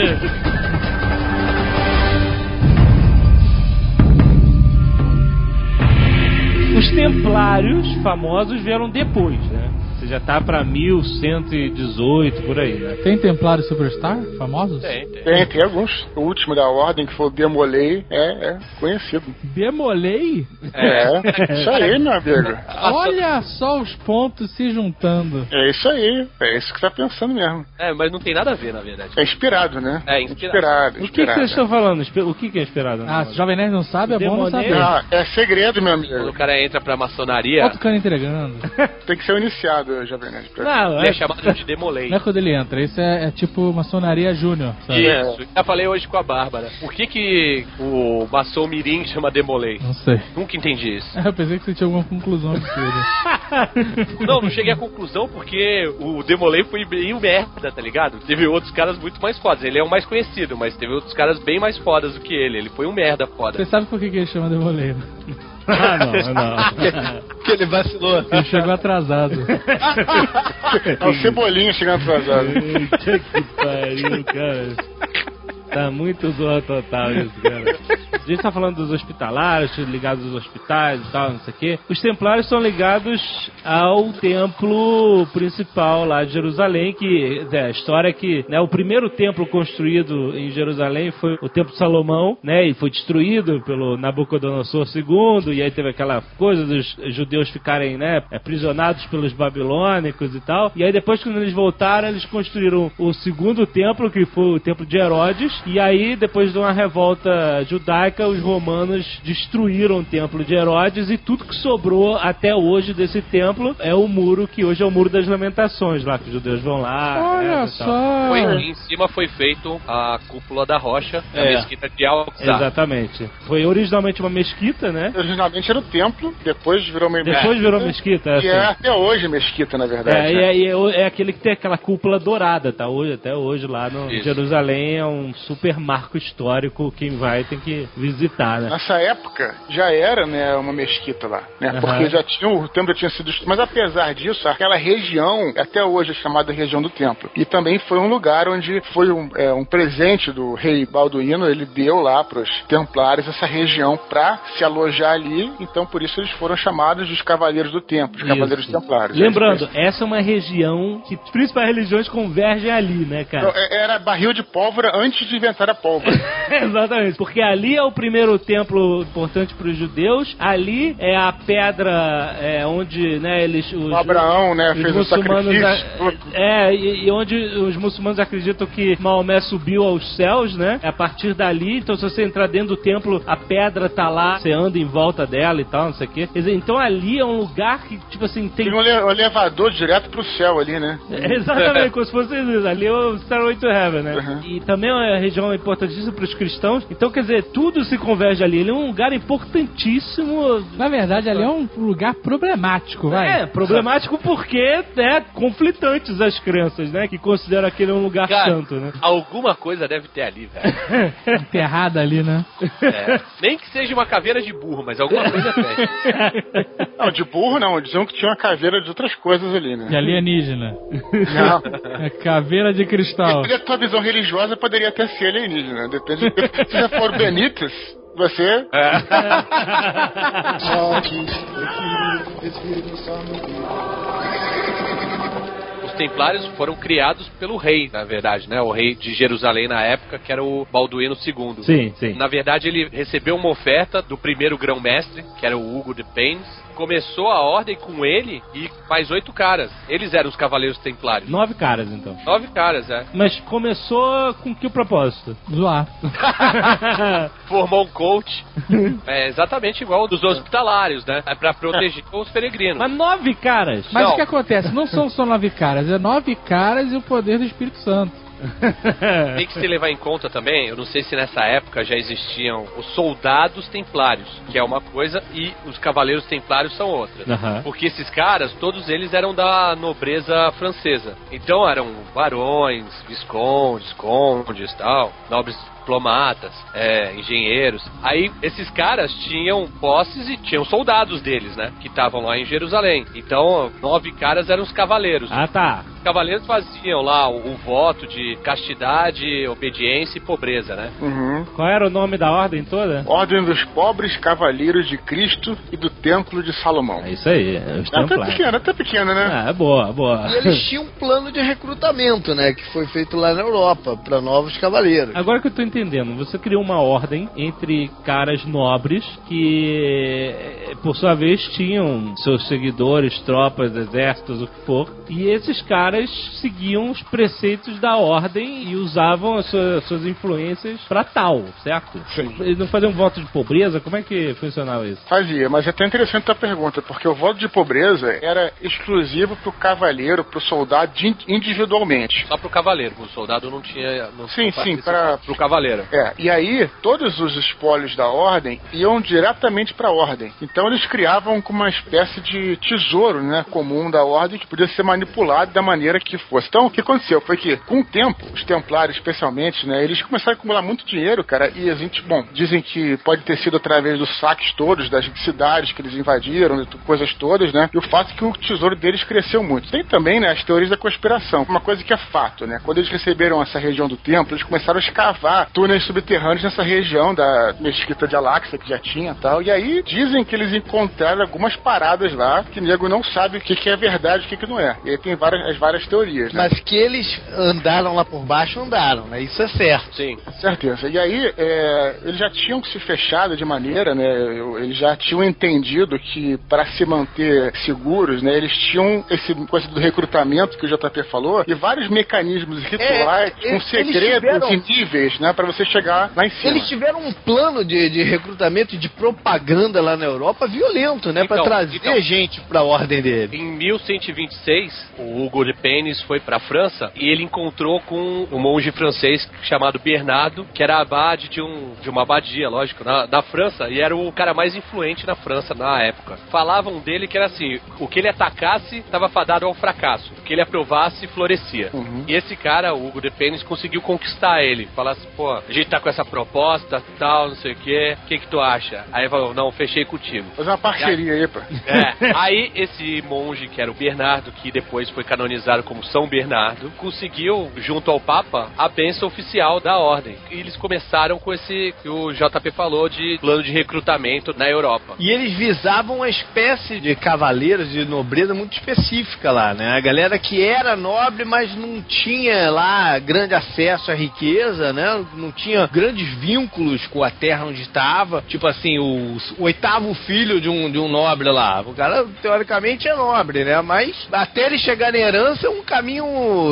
Os templários famosos vieram depois, né? Você já tá pra 1118, por aí, né? Tem templários Superstar famosos? Tem alguns. O último da ordem, que foi o Demolei, é conhecido. Demolei? Isso aí, meu amigo. Olha só os pontos se juntando. É isso aí. É isso que você tá pensando mesmo. Mas não tem nada a ver, na verdade. É inspirado, né? É inspirado. O que vocês estão falando? O que é inspirado? Se o Jovem Nerd não sabe, é bom não saber. É segredo, meu amigo. Quando o cara entra pra maçonaria... Olha o cara entregando. Tem que ser o iniciado, Jovem Nerd. Não, ele é chamado de Demolei. Não é quando ele entra, isso é tipo maçonaria júnior. Isso, já falei hoje com a Bárbara. Por que o maçom mirim chama Demolei? Não sei. Nunca entendi isso. Eu pensei que você tinha alguma conclusão absurda. Não cheguei à conclusão porque o Demolei foi bem merda, tá ligado? Teve outros caras muito mais fodas. Ele é o mais conhecido, mas teve outros caras bem mais fodas do que ele. Ele foi um merda foda. Você sabe por que ele chama Demolei, né? Não. Que ele vacilou. Ele chegou atrasado. É o Cebolinha chegando atrasado. Eita que pariu, cara. Tá muito zoa total isso, cara. A gente tá falando dos hospitalários, ligados aos hospitais e tal, não sei o quê. Os templários são ligados ao templo principal lá de Jerusalém, que a história é que, né, o primeiro templo construído em Jerusalém foi o templo de Salomão, né, e foi destruído pelo Nabucodonosor II, e aí teve aquela coisa dos judeus ficarem, né, aprisionados pelos babilônicos e tal. E aí depois, quando eles voltaram, eles construíram o segundo templo, que foi o templo de Herodes. E aí, depois de uma revolta judaica, os romanos destruíram o templo de Herodes e tudo que sobrou até hoje desse templo é o muro, que hoje é o Muro das Lamentações, lá que os judeus vão lá. Olha só! Em cima foi feito a cúpula da rocha, a mesquita de Al-Aqsa. Exatamente. Foi originalmente uma mesquita, né? Originalmente era o templo, depois virou uma mesquita. E é até hoje mesquita, na verdade. É aquele que tem aquela cúpula dourada, tá? Até hoje lá no Jerusalém é um super marco histórico, quem vai tem que visitar, né? Nessa época já era, né, uma mesquita lá, né? Porque o templo já tinha sido destruído, mas apesar disso, aquela região até hoje é chamada região do templo. E também foi um lugar onde foi um presente do rei Balduíno, ele deu lá para os templários essa região para se alojar ali, então por isso eles foram chamados dos cavaleiros do templo, os cavaleiros templários. Lembrando, essa é uma região que as principais religiões convergem ali, né, cara? Então, era barril de pólvora antes de inventar a pólvora. Exatamente, porque ali é o primeiro templo importante para os judeus, ali é a pedra onde, né, o Abraão, né, fez o sacrifício. E onde os muçulmanos acreditam que Maomé subiu aos céus, né? A partir dali, então se você entrar dentro do templo, a pedra tá lá, você anda em volta dela e tal, não sei o quê. Quer dizer, então ali é um lugar que, tipo assim, tem um elevador direto pro céu ali, né? Exatamente, como se fosse isso. Ali é o Stairway to Heaven, né? E também é uma região importantíssima para os cristãos. Então, quer dizer, tudo se converge ali. Ele é um lugar importantíssimo. Na verdade, ali é um lugar problemático, vai. Problemático porque conflitantes as crenças, né? Que consideram aquele um lugar santo, né? Alguma coisa deve ter ali, velho. Enterrada ali, né? Nem que seja uma caveira de burro, mas alguma coisa tem. Não, de burro não. Diziam que tinha uma caveira de outras coisas ali, né? De alienígena. Não. É caveira de cristal. A tua visão religiosa poderia até ser alienígena. Depende. Se você for Benítez, Você? Os Templários foram criados pelo rei, na verdade, né? O rei de Jerusalém na época, que era o Balduíno II. Sim, sim. Na verdade, ele recebeu uma oferta do primeiro grão-mestre, que era o Hugo de Paynes. Começou a ordem com ele e mais 8 caras. Eles eram os Cavaleiros Templários. 9 caras, então. 9 caras, é. Mas começou com que propósito? Zoar. Formou um coach. É exatamente igual dos hospitalários, né? É pra proteger os peregrinos. Mas 9 caras? Mas Não. o que acontece? Não são só 9 caras, é 9 caras e o poder do Espírito Santo. Tem que se levar em conta também, eu não sei se nessa época já existiam os soldados templários, que é uma coisa, e os cavaleiros templários são outra. Uhum. Porque esses caras, todos eles eram da nobreza francesa. Então eram barões, viscondes, condes, tal, nobres diplomatas, engenheiros. Aí esses caras tinham posses e tinham soldados deles, né? Que estavam lá em Jerusalém. Então, 9 caras eram os cavaleiros. Ah, tá. Os cavaleiros faziam lá o voto de castidade, obediência e pobreza, né? Uhum. Qual era o nome da ordem toda? Ordem dos Pobres Cavaleiros de Cristo e do Templo de Salomão. É isso aí, os Até pequena, né? Ah, boa, boa. E eles tinham um plano de recrutamento, né? Que foi feito lá na Europa, pra novos cavaleiros. Agora que eu tô entendendo, você criou uma ordem entre caras nobres que, por sua vez, tinham seus seguidores, tropas, exércitos, o que for, e esses caras seguiam os preceitos da ordem e usavam as suas influências pra tal, certo? Sim. Eles não faziam voto de pobreza? Como é que funcionava isso? Fazia, mas é até interessante a pergunta, porque o voto de pobreza era exclusivo pro cavaleiro, pro soldado individualmente. Só pro cavaleiro, o soldado não tinha... Sim, pro cavaleiro. E aí, todos os espólios da ordem iam diretamente pra ordem. Então eles criavam como uma espécie de tesouro, né, comum da ordem, que podia ser manipulado da maneira que fosse. Então, o que aconteceu foi que, com o tempo, os templários especialmente, né, eles começaram a acumular muito dinheiro, cara, e a gente, dizem que pode ter sido através dos saques todos, das cidades que eles invadiram, coisas todas, né, e o fato é que o tesouro deles cresceu muito. Tem também, né, as teorias da conspiração, uma coisa que é fato, né, quando eles receberam essa região do templo, eles começaram a escavar túneis subterrâneos nessa região da mesquita de Al-Aqsa, que já tinha e tal, e aí dizem que eles encontraram algumas paradas lá, que o nego não sabe o que é verdade e o que não é. E aí tem as várias teorias, né? Mas que eles andaram lá por baixo, andaram, né? Isso é certo. Sim. Certeza. E aí, eles já tinham se fechado de maneira, né? Eles já tinham entendido que para se manter seguros, né? Eles tinham esse coisa do recrutamento que o JP falou e vários mecanismos rituais com segredos e níveis, né? Para você chegar lá em cima. Eles tiveram um plano de recrutamento e de propaganda lá na Europa violento, né? Para trazer gente pra ordem dele. Em 1126, o Hugo de Paynes foi pra França e ele encontrou com um monge francês chamado Bernardo, que era abade de uma abadia, lógico, na França, e era o cara mais influente na França na época. Falavam dele que era assim, o que ele atacasse estava fadado ao fracasso, o que ele aprovasse florescia. Uhum. E esse cara, o Hugo de Paynes, conseguiu conquistar ele. Falasse, pô, a gente tá com essa proposta, tal, não sei o que tu acha? Aí ele falou, não, fechei contigo. Fazer uma parceria aí, pô. Aí esse monge, que era o Bernardo, que depois foi canonizado como São Bernardo, conseguiu, junto ao Papa, a bênção oficial da ordem. E eles começaram com esse que o JP falou de plano de recrutamento na Europa. E eles visavam uma espécie de cavaleiros de nobreza muito específica lá, né? A galera que era nobre, mas não tinha lá grande acesso à riqueza, né? Não tinha grandes vínculos com a terra onde estava. Tipo assim, o 8º filho de um nobre lá. O cara, teoricamente, é nobre, né? Mas até ele chegar na herança é um caminho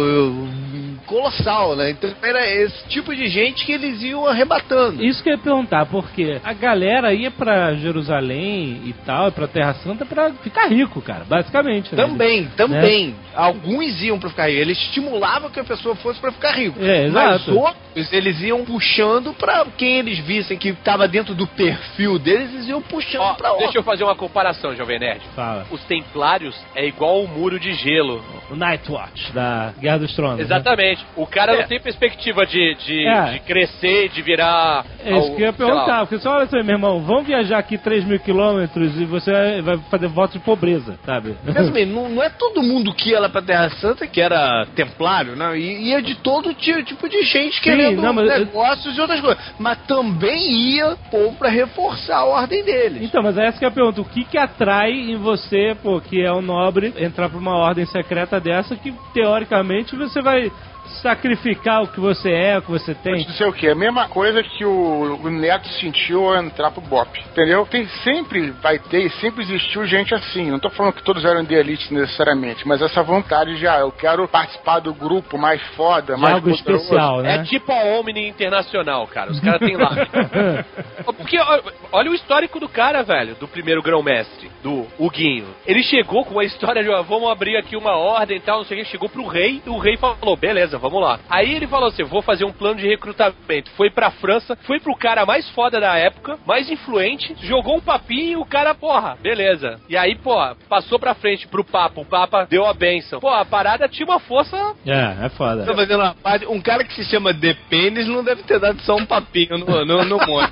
colossal, né? Então era esse tipo de gente que eles iam arrebatando. Isso que eu ia perguntar, porque a galera ia pra Jerusalém e tal, pra Terra Santa pra ficar rico, cara, basicamente. Né? Também. Né? Alguns iam pra ficar rico. Eles estimulavam que a pessoa fosse pra ficar rico. Exato. Mas outros, eles iam puxando pra quem eles vissem que tava dentro do perfil deles, eles iam puxando pra outro. Deixa eu fazer uma comparação, Jovem Nerd. Fala. Os templários é igual o muro de gelo o Nightwatch da Guerra dos Tronos. Exatamente. Né? O cara não tem perspectiva de crescer, de virar... É isso que eu ia perguntar, porque você olha assim, meu irmão, vamos viajar aqui 3.000 quilômetros e você vai fazer voto de pobreza, sabe? Mas também, não é todo mundo que ia lá pra Terra Santa que era templário, não, ia de todo tipo de gente querendo negócios e outras coisas, mas também ia povo pra reforçar a ordem deles. Então, mas é essa que é a pergunta, o que atrai em você, pô, que é um nobre, entrar pra uma ordem secreta dessa que, teoricamente, você vai sacrificar o que você é, o que você tem. Não sei o que, é a mesma coisa que o Neto sentiu ao entrar pro BOP, entendeu? Sempre vai ter e sempre existiu gente assim, não tô falando que todos eram de elite necessariamente, mas essa vontade de, eu quero participar do grupo mais foda, mais algo poderoso. Especial, né? É tipo a Omni Internacional, cara, os caras têm lá. Porque olha o histórico do cara, velho, do primeiro grão-mestre, do Huguinho. Ele chegou com a história de, vamos abrir aqui uma ordem e tal, não sei o que, chegou pro rei, e o rei falou, beleza, vamos lá. Aí ele falou assim, vou fazer um plano de recrutamento. Foi pra França, foi pro cara mais foda da época, mais influente, jogou um papinho e o cara, porra, beleza. E aí, passou pra frente pro Papa, o Papa deu a bênção. Pô, a parada tinha uma força... É foda. Tô fazendo uma parte, um cara que se chama Depenes não deve ter dado só um papinho no monte.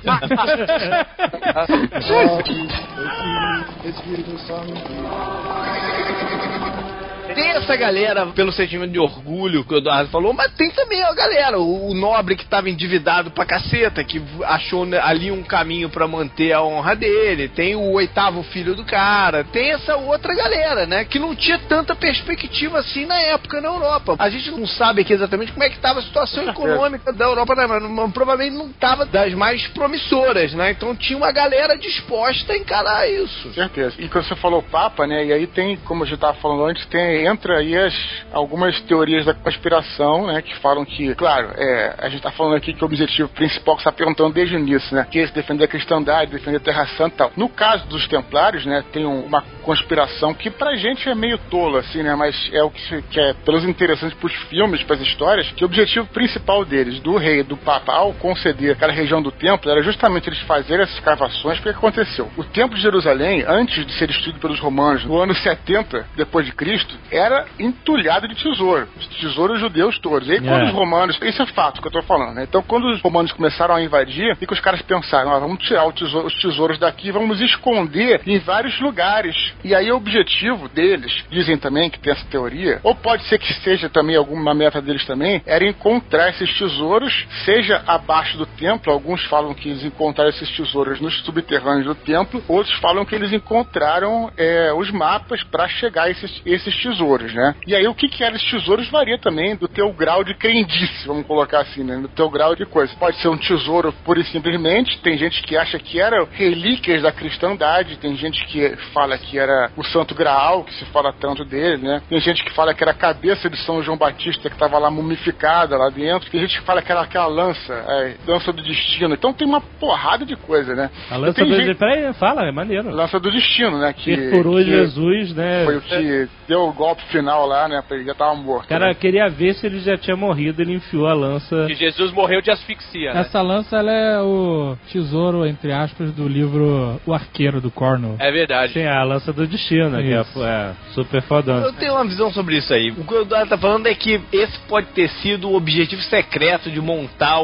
Tem essa galera pelo sentimento de orgulho que o Eduardo falou, mas tem também a galera, o nobre que tava endividado pra caceta, que achou ali um caminho pra manter a honra dele, tem o 8º filho do cara, tem essa outra galera, né, que não tinha tanta perspectiva assim na época na Europa. A gente não sabe aqui exatamente como é que tava a situação econômica da Europa, né, mas provavelmente não tava das mais promissoras, né, então tinha uma galera disposta a encarar isso. Certeza. E quando você falou Papa, né, e aí tem, como a gente tava falando antes, entra aí algumas teorias da conspiração, né, que falam que, claro, a gente tá falando aqui que o objetivo principal que você tá perguntando desde o início, né, que é defender a cristandade, defender a Terra Santa e tal. No caso dos Templários, né, tem uma conspiração que pra gente é meio tola, assim, né, mas é o que é pelos interessantes pros filmes, pras histórias, que o objetivo principal deles, do rei e do Papa, ao conceder aquela região do templo, era justamente eles fazerem essas escavações. Porque o que aconteceu? O templo de Jerusalém, antes de ser destruído pelos romanos, no ano 70 depois de Cristo, era entulhado de tesouros judeus todos. E aí quando os romanos, isso é fato que eu tô falando, né? Então quando os romanos começaram a invadir, e que os caras pensaram, vamos tirar os tesouros daqui, vamos esconder em vários lugares. E aí o objetivo deles, dizem também que tem essa teoria, ou pode ser que seja também alguma meta deles também, era encontrar esses tesouros, seja abaixo do templo, alguns falam que eles encontraram esses tesouros nos subterrâneos do templo, outros falam que eles encontraram os mapas para chegar a esses tesouros, né? E aí o que eram esses tesouros varia também do teu grau de crendice, vamos colocar assim, né? Do teu grau de coisa. Pode ser um tesouro pura e simplesmente, tem gente que acha que eram relíquias da cristandade, tem gente que fala que era o Santo Graal, que se fala tanto dele, né? Tem gente que fala que era a cabeça de São João Batista que estava lá mumificada lá dentro, tem gente que fala que era aquela lança do destino. Então tem uma porrada de coisa, né? A lança do destino, peraí, fala, é maneiro. Lança do destino, né? Que perfurou Jesus, né? Foi o que deu o golpe final lá, né? Ele já tava morto. O cara né? queria ver se ele já tinha morrido, ele enfiou a lança. E Jesus morreu de asfixia, né? Essa lança, ela é o tesouro, entre aspas, do livro O Arqueiro, do Cornwell. É verdade. Sim, a lança do destino, que é super fodão. Eu tenho uma visão sobre isso aí. O que o Eduardo tá falando é que esse pode ter sido o objetivo secreto de montar a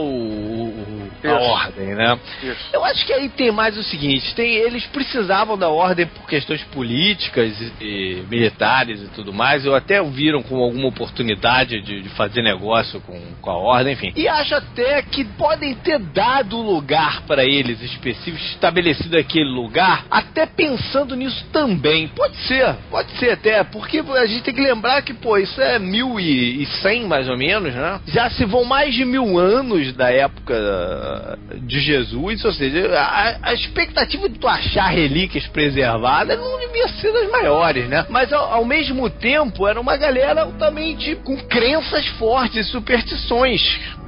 ordem, né? Isso. Eu acho que aí tem mais o seguinte, eles precisavam da ordem por questões políticas e militares e tudo mais, ou até viram com alguma oportunidade de fazer negócio com a ordem, enfim. E acho até que podem ter dado lugar para eles específicos, estabelecido aquele lugar, até pensando nisso também. Pode ser até, porque a gente tem que lembrar que, isso é 1100 mais ou menos, né? Já se vão mais de 1000 anos da época de Jesus, ou seja, a expectativa de tu achar relíquias preservadas não devia ser das maiores, né? Mas ao mesmo tempo era uma galera altamente com crenças fortes, superstições.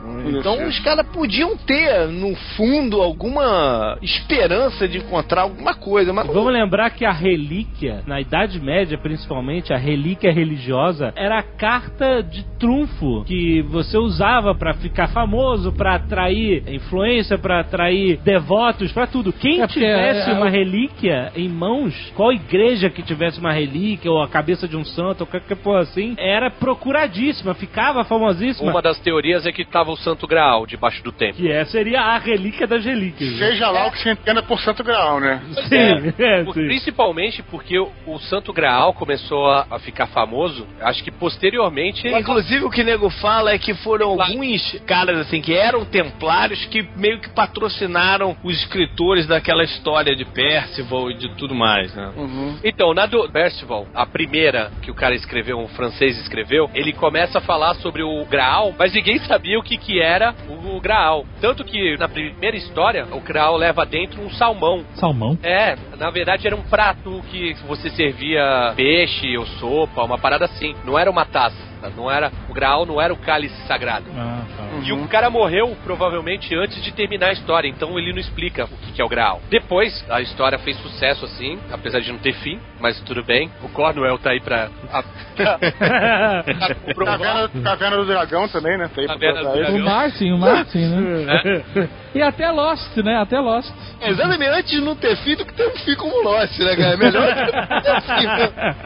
Então os caras podiam ter, no fundo, alguma esperança de encontrar alguma coisa, mas Vamos lembrar que a relíquia, na Idade Média principalmente, a relíquia religiosa era a carta de trunfo que você usava pra ficar famoso, pra atrair influência, pra atrair devotos, pra tudo. Quem tivesse uma relíquia em mãos, qual igreja que tivesse uma relíquia, ou a cabeça de um santo, ou qualquer porra assim, era procuradíssima, ficava famosíssima. Uma das teorias é que tava o Santo Graal debaixo do templo. Que seria a relíquia das relíquias. Seja lá o que se entenda por Santo Graal, né? Sim, sim. Principalmente porque o Santo Graal começou a ficar famoso, acho que posteriormente... Inclusive o que o nego fala é que foram alguns caras assim que eram templários que meio que patrocinaram os escritores daquela história de Percival e de tudo mais, né? Então, na do Percival, a primeira que o cara escreveu, um francês escreveu, ele começa a falar sobre o Graal, mas ninguém sabia o que era o Graal. Tanto que na primeira história, o Graal leva dentro um salmão. Salmão? É, na verdade era um prato que você servia peixe ou sopa, uma parada assim. Não era uma taça. Não era, o Graal não era o cálice sagrado. E o cara morreu provavelmente antes de terminar a história, então ele não explica o que é o Graal. Depois, a história fez sucesso assim, apesar de não ter fim, mas tudo bem. O Cornwell tá aí pra... Caverna do Dragão também, né? Tá aí Caverna do Dragão. O Martin, né? E até Lost, né? Até Lost. Exatamente, antes de não ter fim do que ter um fim como Lost, né, cara? É melhor ter fim, né?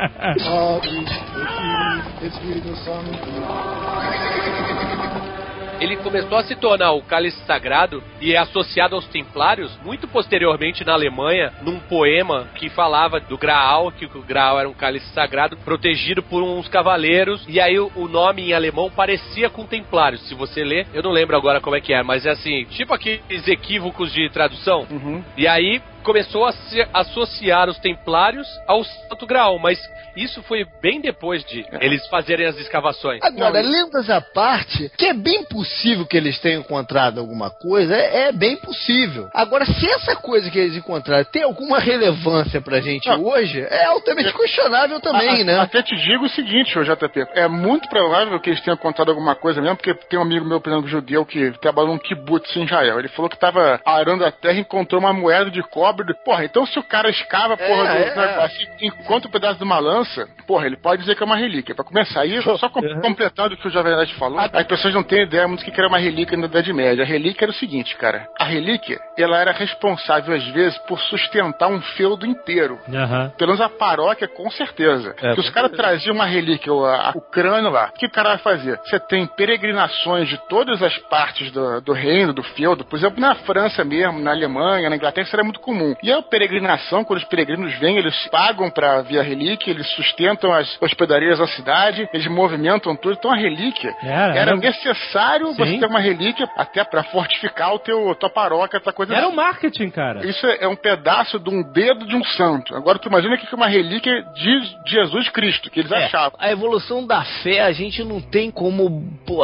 Ele começou a se tornar o cálice sagrado e é associado aos templários muito posteriormente na Alemanha, num poema que falava do Graal, que o Graal era um cálice sagrado protegido por uns cavaleiros, e aí o nome em alemão parecia com templários. Se você ler, eu não lembro agora como é que é, mas é assim, tipo aqueles equívocos de tradução. E aí começou a se associar os templários ao Santo Graal, mas isso foi bem depois de eles fazerem as escavações. Agora, lendas à parte, que é bem possível que eles tenham encontrado alguma coisa, é bem possível. Agora, se essa coisa que eles encontraram tem alguma relevância pra gente hoje, é altamente questionável também, né? Até te digo o seguinte, ô JP, é muito provável que eles tenham encontrado alguma coisa mesmo, porque tem um amigo meu, por exemplo, judeu, que trabalhou num kibbutz em Israel. Ele falou que tava arando a terra e encontrou uma moeda de cobre. Porra, então se o cara escava assim, encontra um pedaço de uma lança, porra, ele pode dizer que é uma relíquia. Pra começar aí, só completando o que o Jovem Nerd falou, as pessoas não têm ideia muito do que era uma relíquia na Idade Média. A relíquia era o seguinte, cara. A relíquia, ela era responsável, às vezes, por sustentar um feudo inteiro. Pelo menos a paróquia, com certeza. Se os caras traziam uma relíquia, o crânio lá, o que o cara vai fazer? Você tem peregrinações de todas as partes do reino, do feudo. Por exemplo, na França mesmo, na Alemanha, na Inglaterra, isso era muito comum. E a peregrinação, quando os peregrinos vêm, eles pagam pra ver a relíquia, eles sustentam as hospedarias da cidade, eles movimentam tudo. Então a relíquia era necessário você ter uma relíquia até pra fortificar tua paróquia, tua coisa. Era o marketing, cara. Isso é um pedaço de um dedo de um santo. Agora tu imagina que é uma relíquia de Jesus Cristo, que eles achavam. A evolução da fé, a gente não tem como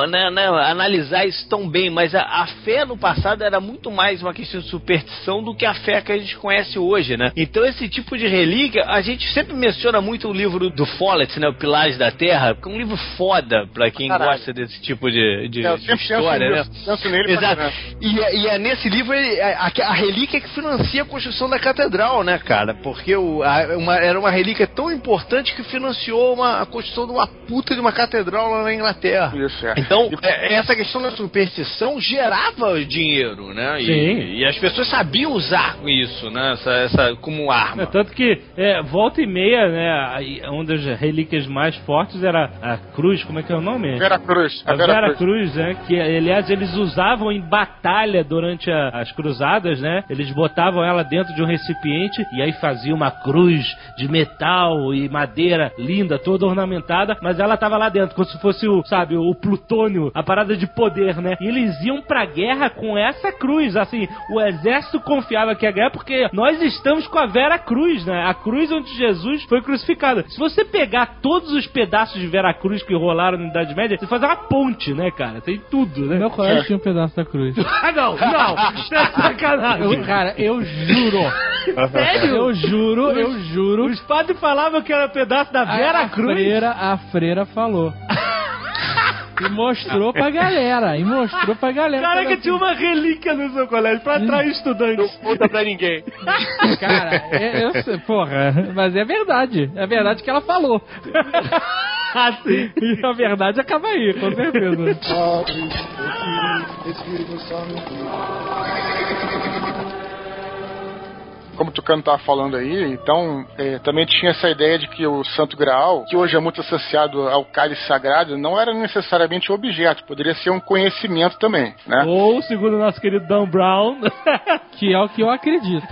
analisar isso tão bem, mas a fé no passado era muito mais uma questão de superstição do que a fé que a gente conhece hoje, né? Então esse tipo de relíquia, a gente sempre menciona muito o livro do Follett, né? O Pilares da Terra, que é um livro foda pra quem gosta desse tipo de história, né? Penso nele. Exato. E é nesse livro a relíquia que financia a construção da catedral, né, cara? Porque era uma relíquia tão importante que financiou a construção de uma puta de uma catedral lá na Inglaterra. Isso, Então, essa questão da superstição gerava dinheiro, né? E as pessoas sabiam usar isso, né? Essa como arma. Tanto que volta e meia, né? Uma das relíquias mais fortes era a cruz, como é que é o nome? Vera Cruz. A Vera Cruz, né? Que, aliás, eles usavam em batalha durante as cruzadas, né? Eles botavam ela dentro de um recipiente e aí faziam uma cruz de metal e madeira linda, toda ornamentada, mas ela tava lá dentro, como se fosse o plutônio, a parada de poder, né? E eles iam pra guerra com essa cruz, assim, o exército confiava que a guerra, porque nós estamos com a Vera Cruz, né? A cruz onde Jesus foi crucificado. Se você pegar todos os pedaços de Vera Cruz que rolaram na Idade Média, você faz uma ponte, né, cara? Tem tudo, né? Meu colégio tinha um pedaço da cruz. não! É sacanagem. Cara, eu juro. Sério? Eu juro. Os padres falavam que era um pedaço da Vera Cruz. A freira falou. E mostrou pra galera. Caraca, tinha uma relíquia no seu colégio pra atrair estudantes. Não conta pra ninguém. Cara, eu sei, porra, mas é verdade. É verdade que ela falou. Assim. E a verdade acaba aí, com certeza. Como o Tucano estava falando aí, então também tinha essa ideia de que o Santo Graal, que hoje é muito associado ao cálice sagrado, não era necessariamente um objeto, poderia ser um conhecimento também, né? Ou, segundo o nosso querido Dan Brown, que é o que eu acredito.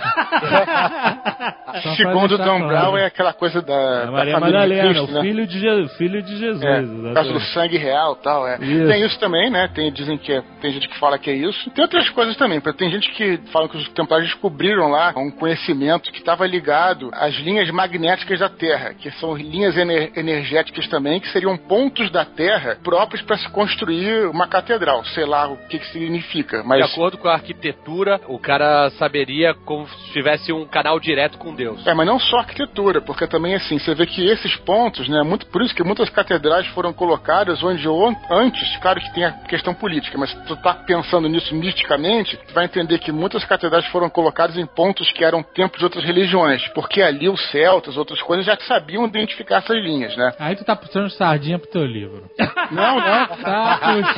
Segundo Dan Brown, é aquela coisa da Maria família Madalena, de Cristo, o né? filho de Jesus. Por causa do sangue real e tal, Isso. Tem isso também, né? Dizem que tem gente que fala que é isso. Tem outras coisas também, tem gente que fala que os templários descobriram lá um conhecimento que estava ligado às linhas magnéticas da Terra, que são linhas energéticas também, que seriam pontos da Terra próprios para se construir uma catedral. Sei lá o que significa, mas... De acordo com a arquitetura, o cara saberia como se tivesse um canal direto com Deus. Mas não só arquitetura, porque também assim, você vê que esses pontos, né, por isso que muitas catedrais foram colocadas onde antes, claro que tem a questão política, mas se tu tá pensando nisso misticamente, tu vai entender que muitas catedrais foram colocadas em pontos que eram templos de outras religiões, porque ali os celtas, outras coisas, já sabiam identificar essas linhas, né? Aí tu tá puxando sardinha pro teu livro. Não. Tá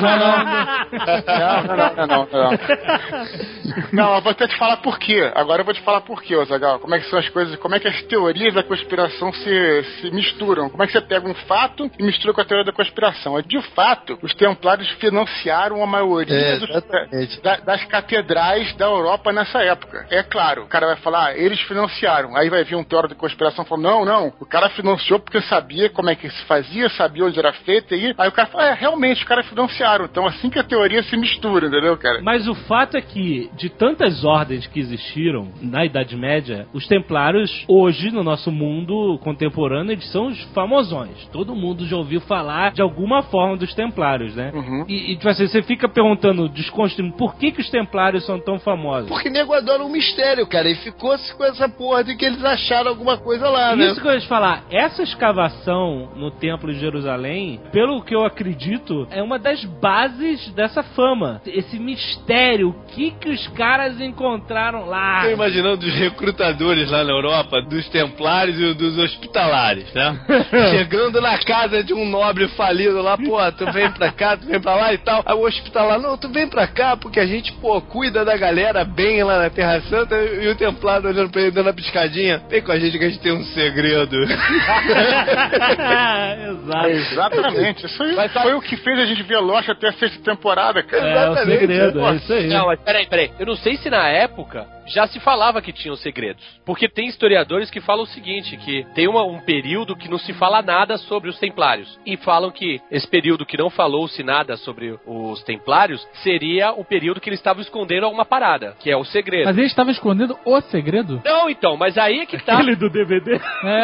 puxando. Não. Não, eu vou até te falar por quê. Agora eu vou te falar por quê, Azaghal. Como é que são as coisas, como é que as teorias da conspiração se misturam. Como é que você pega um fato e mistura com a teoria da conspiração. De fato, os templários financiaram a maioria das catedrais da Europa nessa época. É claro, o cara vai falar, eles financiaram. Aí vai vir um teórico da conspiração falando, não, o cara financiou porque sabia como é que se fazia, sabia onde era feito, aí o cara fala, realmente, os caras financiaram. Então assim que a teoria se mistura, entendeu, cara? Mas o fato é que, de tantas ordens que existiram na Idade Média, os templários, hoje, no nosso mundo contemporâneo, eles são os famosões. Todo mundo já ouviu falar de alguma forma dos templários, né? Uhum. E tipo assim, você fica perguntando, desconstruindo, por que os templários são tão famosos? Porque nego adora um mistério, cara, e ficou-se com essa porra de que eles acharam alguma coisa lá, né? Isso que eu ia te falar, essa escavação no Templo de Jerusalém, pelo que eu acredito, é uma das bases dessa fama. Esse mistério, o que os caras encontraram lá? Tô imaginando os recrutadores lá na Europa, dos templários e dos hospitalares, né? Chegando na casa de um nobre falido lá, pô, tu vem pra cá, tu vem pra lá e tal. Aí o hospitalar, não, tu vem pra cá porque a gente, pô, cuida da galera bem lá na Terra Santa. E o templário olhando pra ele, dando a piscadinha, vem com a gente que a gente tem um segredo. Exato. Exatamente. Isso aí foi o que fez a gente ver Lost até a 6ª temporada, cara. É o segredo, é isso aí. Não, mas peraí. Eu não sei se na época já se falava que tinham segredos. Porque tem historiadores que falam o seguinte, que tem um período que não se fala nada sobre os templários. E falam que esse período que não falou-se nada sobre os templários seria o período que eles estavam escondendo alguma parada, que é o segredo. Mas eles estavam escondendo o segredo? Não, então, mas aí é que tá. Aquele do DVD?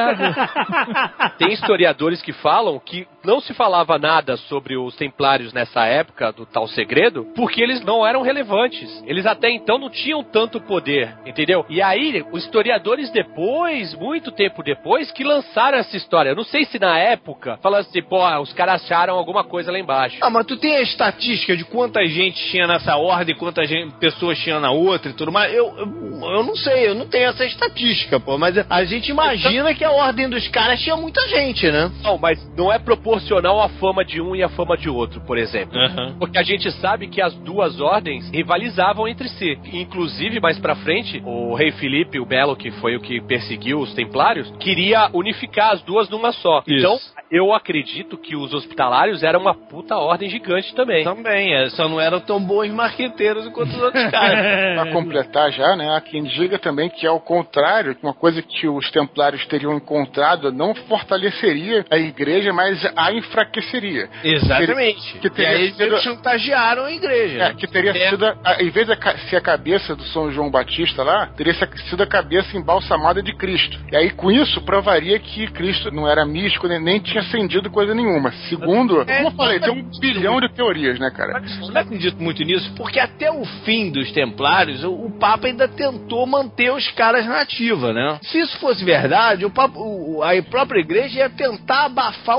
Tem historiadores que falam que não se falava nada sobre os templários nessa época do tal segredo, porque eles não eram relevantes. Eles até então não tinham tanto poder, entendeu? E aí, os historiadores depois, muito tempo depois, que lançaram essa história. Eu não sei se na época, falando assim, pô, os caras acharam alguma coisa lá embaixo. Ah, mas tu tem a estatística de quanta gente tinha nessa ordem, quantas pessoas tinha na outra e tudo mais? Eu não sei, eu não tenho essa estatística, pô, mas a gente imagina que a ordem dos caras tinha muita gente, né? Não, mas não é proporcional à fama de um e à fama de outro, por exemplo. Uhum. Porque a gente sabe que as duas ordens rivalizavam entre si. Inclusive, mais pra frente, o rei Filipe, o Belo, que foi o que perseguiu os templários, queria unificar as duas numa só. Isso. Então, eu acredito que os hospitalários eram uma puta ordem gigante também. Também, só não eram tão bons marqueteiros quanto os outros caras. Pra completar já, né, há quem diga também que é o contrário, uma coisa que os templários teriam encontrado não fortaleceria a igreja, mas a enfraqueceria. Exatamente. Que teria e aí sido... eles chantagearam a igreja. Que teria sido, em vez de ser a cabeça do São João Batista lá, teria sido a cabeça embalsamada de Cristo. E aí, com isso, provaria que Cristo não era místico, nem tinha acendido coisa nenhuma. Segundo, como eu falei, tem 1 bilhão de teorias, né, cara? Eu não acredito muito nisso, porque até o fim dos Templários, o Papa ainda tentou manter os caras na ativa, né? Se isso fosse verdade, a própria igreja ia tentar abafar os caras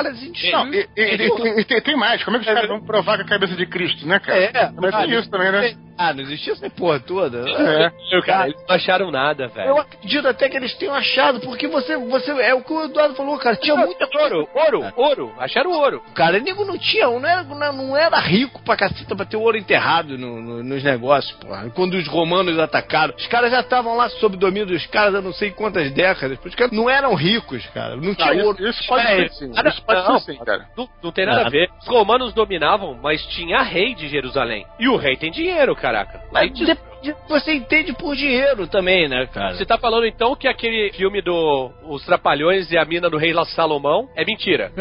caras enxergam. Não, e tem mais. Como é que os caras vão provar com a cabeça de Cristo, né, cara? Mas tem isso também, né? Não existia essa porra toda. Cara, eles não acharam nada, velho. Eu acredito até que eles tenham achado, porque você é o que o Eduardo falou, cara, tinha muito ouro, acharam ouro. Cara, o nego não era rico pra caceta pra ter ouro enterrado nos negócios, porra. Quando os romanos atacaram, os caras já estavam lá sob domínio dos caras há não sei quantas décadas. Os caras não eram ricos, cara. Não tinha ouro. Isso pode ser sim. Isso pode ser sim, cara. Não tem nada a ver. Os romanos dominavam, mas tinha rei de Jerusalém. E o rei tem dinheiro, caraca. Mas você entende por dinheiro também, né, cara? Você tá falando então que aquele filme do Os Trapalhões e a Mina do Rei Salomão é mentira?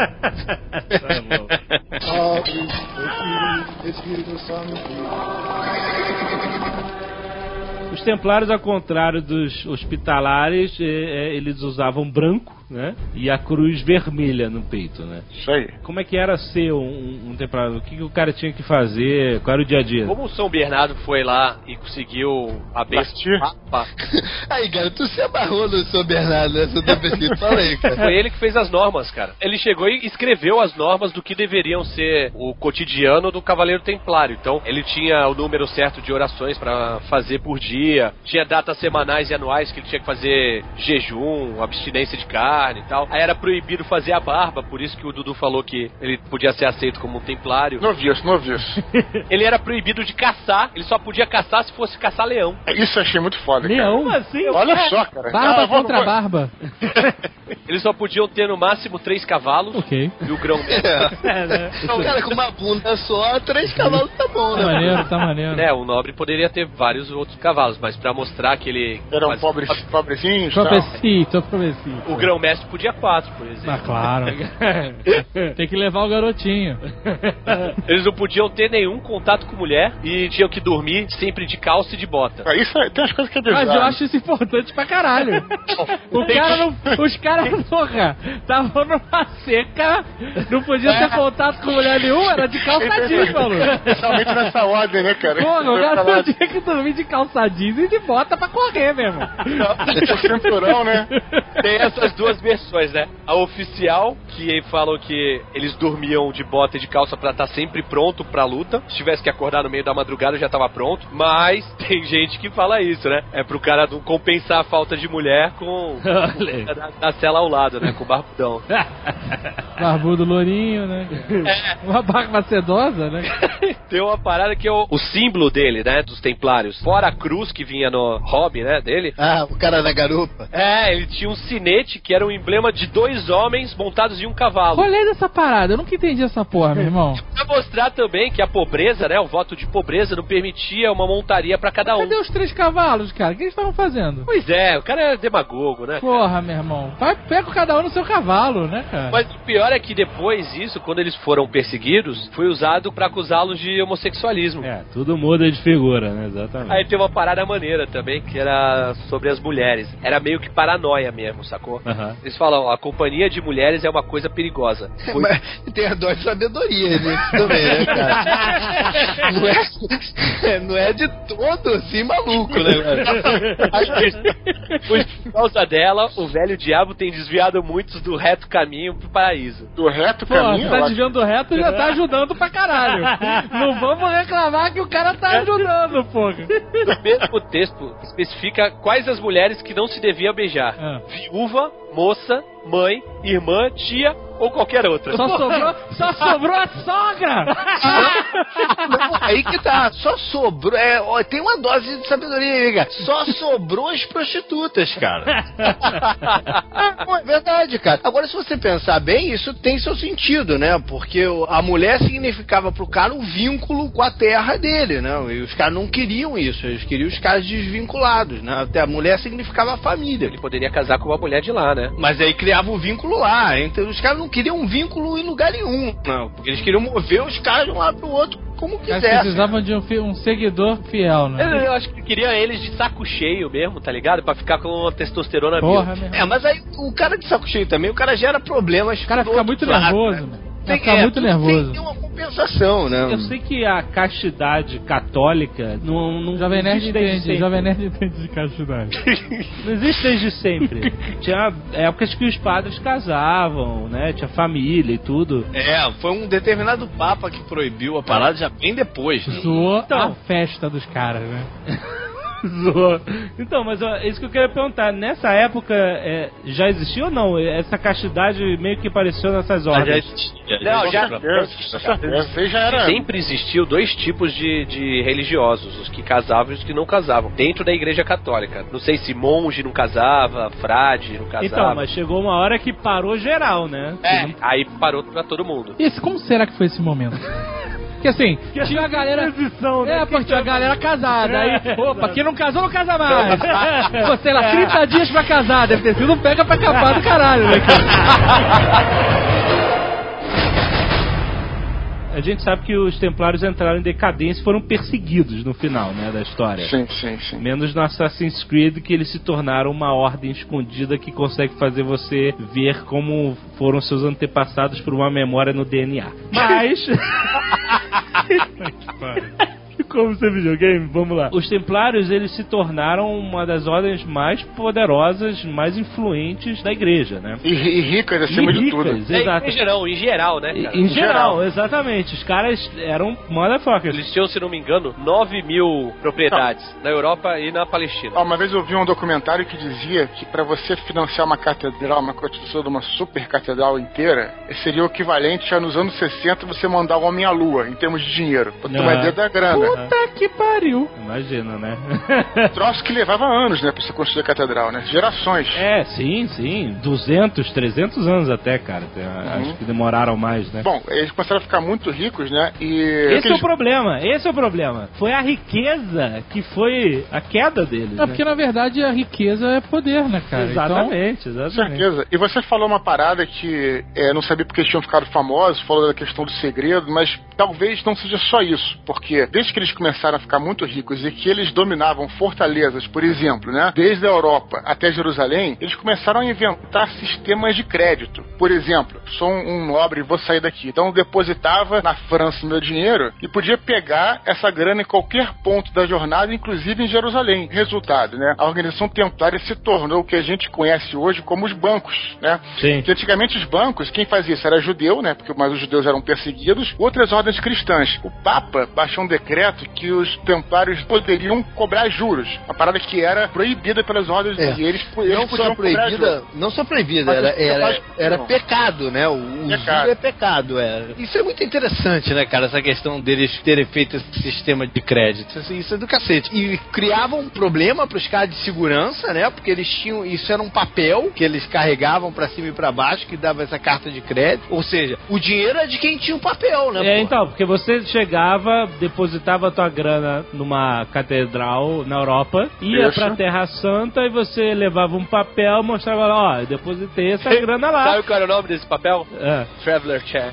Os templários, ao contrário dos hospitalares, eles usavam branco, né? E a cruz vermelha no peito, né? Isso aí. Como é que era ser um templário? O que o cara tinha que fazer? Qual era o dia a dia? Como o São Bernardo foi lá e conseguiu abençoar... Aí, cara, tu se amarrou no São Bernardo, né? Você tá pesquisando. Fala aí, cara. Foi ele que fez as normas, cara. Ele chegou e escreveu as normas do que deveriam ser o cotidiano do Cavaleiro Templário. Então, ele tinha o número certo de orações pra fazer por dia, tinha datas semanais e anuais que ele tinha que fazer jejum, abstinência de carne e tal. Aí era proibido fazer a barba, por isso que o Dudu falou que ele podia ser aceito como um templário. Não vi isso. Ele era proibido de caçar, ele só podia caçar se fosse caçar leão. Isso eu achei muito foda, leão? cara. Assim? Olha só, cara. Barba contra barba. Eles só podiam ter no máximo 3 cavalos. Ok. E o grão mesmo. Então, cara, com uma bunda só, 3 cavalos tá bom, né? Tá maneiro. O nobre poderia ter vários outros cavalos, mas pra mostrar que ele... Era um pobrezinho. Profecia. O grão-mestre podia 4, por exemplo. Ah, claro. Tem que levar o garotinho. Eles não podiam ter nenhum contato com mulher e tinham que dormir sempre de calça e de bota. Isso tem umas coisas que é bizarro. Mas eu acho isso importante pra caralho. Os caras, porra, estavam numa seca, não podiam ter contato com mulher nenhuma, era de calça jeans, maluco. Especialmente nessa ordem, né, cara? Porra, o cara não tinha que dormir de calça jeans e de bota pra correr mesmo. O cinturão, né? Tem essas duas versões, né? A oficial, que falam que eles dormiam de bota e de calça pra estar sempre pronto pra luta. Se tivesse que acordar no meio da madrugada, já tava pronto. Mas tem gente que fala isso, né? É pro cara não compensar a falta de mulher com da cela ao lado, né? Com o barbudão. Barbudo lourinho, né? Uma barba sedosa, né? Tem uma parada que é o símbolo dele, né? Dos templários. Fora a cruz que vinha no hobby, né? Dele. O cara da garupa. Ele tinha um sinete que era um emblema de 2 homens montados em um cavalo. Olhei dessa parada, eu nunca entendi essa porra, meu irmão. Pra mostrar também que a pobreza, né? O voto de pobreza não permitia uma montaria pra cada um. Cadê os 3 cavalos, cara? O que eles estavam fazendo? Pois é, o cara é demagogo, né? Porra, meu irmão. Pega cada um no seu cavalo, né, cara? Mas o pior é que depois disso, quando eles foram perseguidos, foi usado pra acusá-los de homossexualismo. Tudo muda de figura, né? Exatamente. Aí tem uma parada maneira também, que era sobre as mulheres. Era meio que paranoia mesmo, sacou? Eles falam, a companhia de mulheres é uma coisa perigosa. Mas tem a dose de sabedoria nisso também, né, cara? Não é de todo assim maluco, né? Por causa dela, o velho diabo tem desviado muitos do reto caminho pro paraíso. Do reto caminho? Tá desviando do reto e já tá ajudando pra caralho. Não vamos reclamar que o cara tá ajudando, porra. No mesmo texto, especifica quais as mulheres que não se deviam beijar. Viúva, moça, mãe, irmã, tia ou qualquer outra. Só sobrou a sogra! Não, aí que tá, só sobrou. Tem uma dose de sabedoria aí, cara. Só sobrou as prostitutas, cara. É verdade, cara. Agora, se você pensar bem, isso tem seu sentido, né? Porque a mulher significava pro cara um vínculo com a terra dele, né? E os caras não queriam isso, eles queriam os caras desvinculados, né? Até a mulher significava a família. Ele poderia casar com uma mulher de lá, né? Mas aí criava um vínculo lá. Então os caras não queriam um vínculo em lugar nenhum, não. Porque eles queriam mover os caras de um lado pro outro como quisesse. Eles precisavam de um seguidor fiel, né? Eu acho que queria eles de saco cheio mesmo, tá ligado? Pra ficar com uma testosterona Porra, mesmo. Mas aí o cara de saco cheio também, o cara gera problemas. O cara fica muito nervoso, né? tem ficar muito nervoso. Tem uma compensação, né? Eu sei que a castidade católica não Jovem Nerd existe desde entende, sempre. Jovem Nerd entende de castidade. Não existe desde sempre. Tinha épocas que os padres casavam, né? Tinha família e tudo. Foi um determinado papa que proibiu a parada já bem depois. Zoou Então. a festa dos caras, né? Zoou. Então, mas ó, isso que eu queria perguntar. Nessa época, já existia ou não? Essa castidade meio que apareceu nessas Já ordens? existia. Não, já- Você já era. Sempre existiu dois tipos de religiosos, os que casavam e os que não casavam, dentro da igreja católica. Não sei se monge não casava, frade não casava. Então, mas chegou uma hora que parou geral, né? Aí parou pra todo mundo. E como será que foi esse momento? Porque assim, tinha a galera. Transição, né? Pô, tinha a galera casada. Aí, opa, quem não casou, não casa mais. Pô, sei lá, 30 dias pra casar. Deve ter sido um pega pra capar do caralho, né, cara? A gente sabe que os templários entraram em decadência e foram perseguidos no final, né, da história. Sim. Menos no Assassin's Creed, que eles se tornaram uma ordem escondida que consegue fazer você ver como foram seus antepassados por uma memória no DNA. Mas... Como você videogame, vamos lá. Os templários, eles se tornaram uma das ordens mais poderosas, mais influentes da igreja, né? E ricas acima de tudo. Exato. Em geral, né, cara? Em geral, exatamente. Os caras eram motherfuckers. Eles tinham, se não me engano, 9.000 propriedades na Europa e na Palestina. Uma vez eu vi um documentário que dizia que para você financiar uma catedral, uma construção de uma super catedral inteira, seria o equivalente a, nos anos 60, você mandar um homem à lua, em termos de dinheiro. Pra ter uma ideia da grana. Puta que pariu. Imagina, né? Troço que levava anos, né, pra você construir a catedral, né? Gerações. Sim. 200, 300 anos até, cara. Acho que demoraram mais, né? Bom, eles começaram a ficar muito ricos, né? E Esse é o problema. Foi a riqueza que foi a queda deles, né? Porque na verdade a riqueza é poder, né, cara? Exatamente. certeza. E você falou uma parada que não sabia porque eles tinham ficado famosos, falou da questão do segredo, mas talvez não seja só isso, porque desde que eles começaram a ficar muito ricos e que eles dominavam fortalezas, por exemplo, né, desde a Europa até Jerusalém, eles começaram a inventar sistemas de crédito. Por exemplo, sou um nobre e vou sair daqui, então eu depositava na França meu dinheiro e podia pegar essa grana em qualquer ponto da jornada, inclusive em Jerusalém. Resultado, né, a organização templária se tornou o que a gente conhece hoje como os bancos, né? Sim. Que antigamente os bancos, quem fazia isso era judeu, né, mas os judeus eram perseguidos, outras ordens cristãs. O Papa baixou um decreto que os templários poderiam cobrar juros, uma parada que era proibida pelas ordens e eles Não podiam só proibida, era pecado, né? O juro é pecado, Isso é muito interessante, né, cara? Essa questão deles terem feito esse sistema de crédito. Isso é do cacete. E criavam um problema pros caras de segurança, né? Porque eles tinham... Isso era um papel que eles carregavam pra cima e pra baixo, que dava essa carta de crédito. Ou seja, o dinheiro é de quem tinha o papel, né? Então, porque você chegava, depositava a tua grana numa catedral na Europa, ia pra Terra Santa e você levava um papel, mostrava lá, ó, eu depositei essa grana lá. Sabe qual era o nome desse papel? Traveler Check.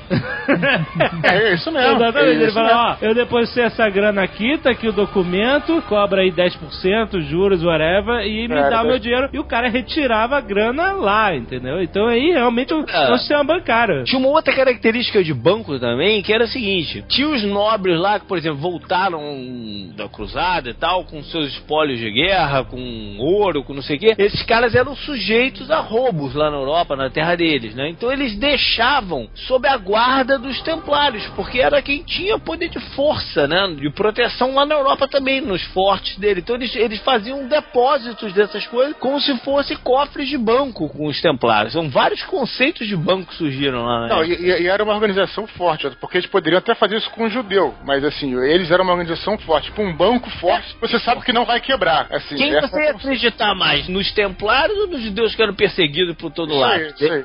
É isso mesmo. Exatamente, ele fala, ó, eu depositei essa grana aqui, tá aqui o documento, cobra aí 10%, juros, whatever, e me dá o meu dinheiro. E o cara retirava a grana lá, entendeu? Então aí realmente é um sistema bancário. Tinha uma outra característica de banco também, que era a seguinte: tinha os nobres lá que, por exemplo, voltaram da cruzada e tal, com seus espólios de guerra, com ouro, com não sei o quê. Esses caras eram sujeitos a roubos lá na Europa, na terra deles, né? Então eles deixavam sob a guarda dos templários, porque era quem tinha poder de força, né? De proteção lá na Europa também, nos fortes dele. Então eles faziam depósitos dessas coisas como se fossem cofres de banco com os templários. São vários conceitos de banco que surgiram lá, né? Não, e era uma organização forte, porque eles poderiam até fazer isso com o judeu, mas assim, eles eram uma organização forte, tipo um banco forte, você sabe que não vai quebrar. Assim, quem você ia acreditar mais? Nos templários ou nos judeus que eram perseguidos por todo lado?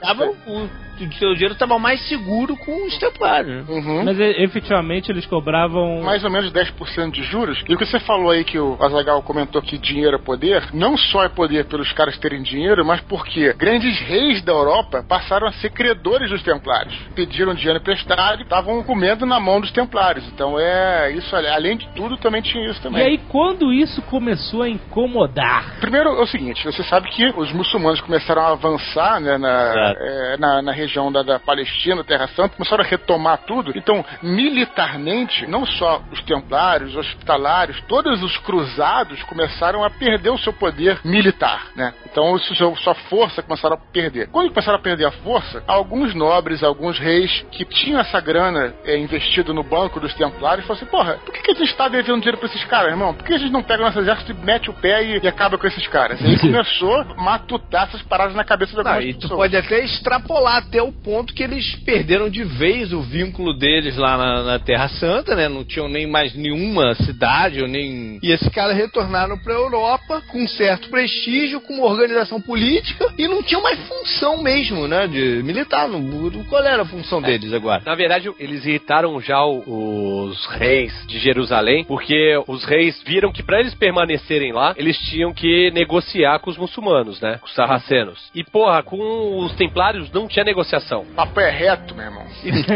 O seu dinheiro estava mais seguro com os templários. Mas efetivamente eles cobravam mais ou menos 10% de juros. E o que você falou aí, que o Azaghal comentou que dinheiro é poder, não só é poder pelos caras terem dinheiro, mas porque grandes reis da Europa passaram a ser credores dos templários. Pediram dinheiro emprestado e estavam comendo na mão dos templários. Então isso, além de tudo, também tinha isso também. E aí, quando isso começou a incomodar? Primeiro é o seguinte, você sabe que os muçulmanos começaram a avançar, né, na região região da Palestina, Terra Santa, começaram a retomar tudo. Então, militarmente, não só os templários, os hospitalários, todos os cruzados começaram a perder o seu poder militar, né? Então, sua força começaram a perder. Quando começaram a perder a força, alguns nobres, alguns reis que tinham essa grana investido no banco dos templários, falaram assim, porra, por que a gente tá devendo dinheiro pra esses caras, irmão? Por que a gente não pega nosso exército e mete o pé e acaba com esses caras? E aí começou a matutar essas paradas na cabeça de algumas pessoas. E tu pode até extrapolar até o ponto que eles perderam de vez o vínculo deles lá na Terra Santa, né? Não tinham nem mais nenhuma cidade, ou nem... E esses caras retornaram pra Europa com um certo prestígio, com uma organização política, e não tinham mais função mesmo, né? De militar. Qual era a função deles agora? Na verdade, eles irritaram já os reis de Jerusalém, porque os reis viram que pra eles permanecerem lá, eles tinham que negociar com os muçulmanos, né? Com os sarracenos. E, porra, com os templários não tinha negociação. Papo é reto, meu irmão.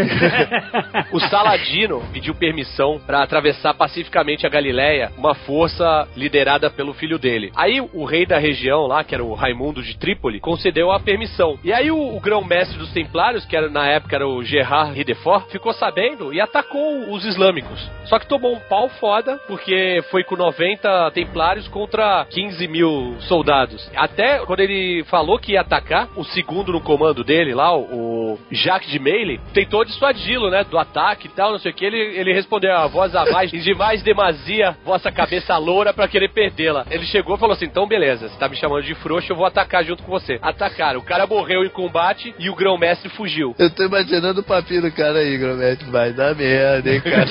O Saladino pediu permissão pra atravessar pacificamente a Galileia, uma força liderada pelo filho dele. Aí o rei da região lá, que era o Raimundo de Trípoli, concedeu a permissão. E aí o grão-mestre dos templários, que na época era o Gerard Hidefort, ficou sabendo e atacou os islâmicos. Só que tomou um pau foda, porque foi com 90 templários contra 15 mil soldados. Até quando ele falou que ia atacar, o segundo no comando dele lá, o Jacques de Mailly, tentou dissuadi-lo, né, do ataque e tal, não sei o que. Ele respondeu a voz a mais, e de mais demasia, vossa cabeça loura pra querer perdê-la. Ele chegou e falou assim, então beleza, você tá me chamando de frouxo, eu vou atacar junto com você. Atacaram, o cara morreu em combate e o grão-mestre fugiu. Eu tô imaginando o papinho do cara aí, grão-mestre, vai dar merda, hein, cara.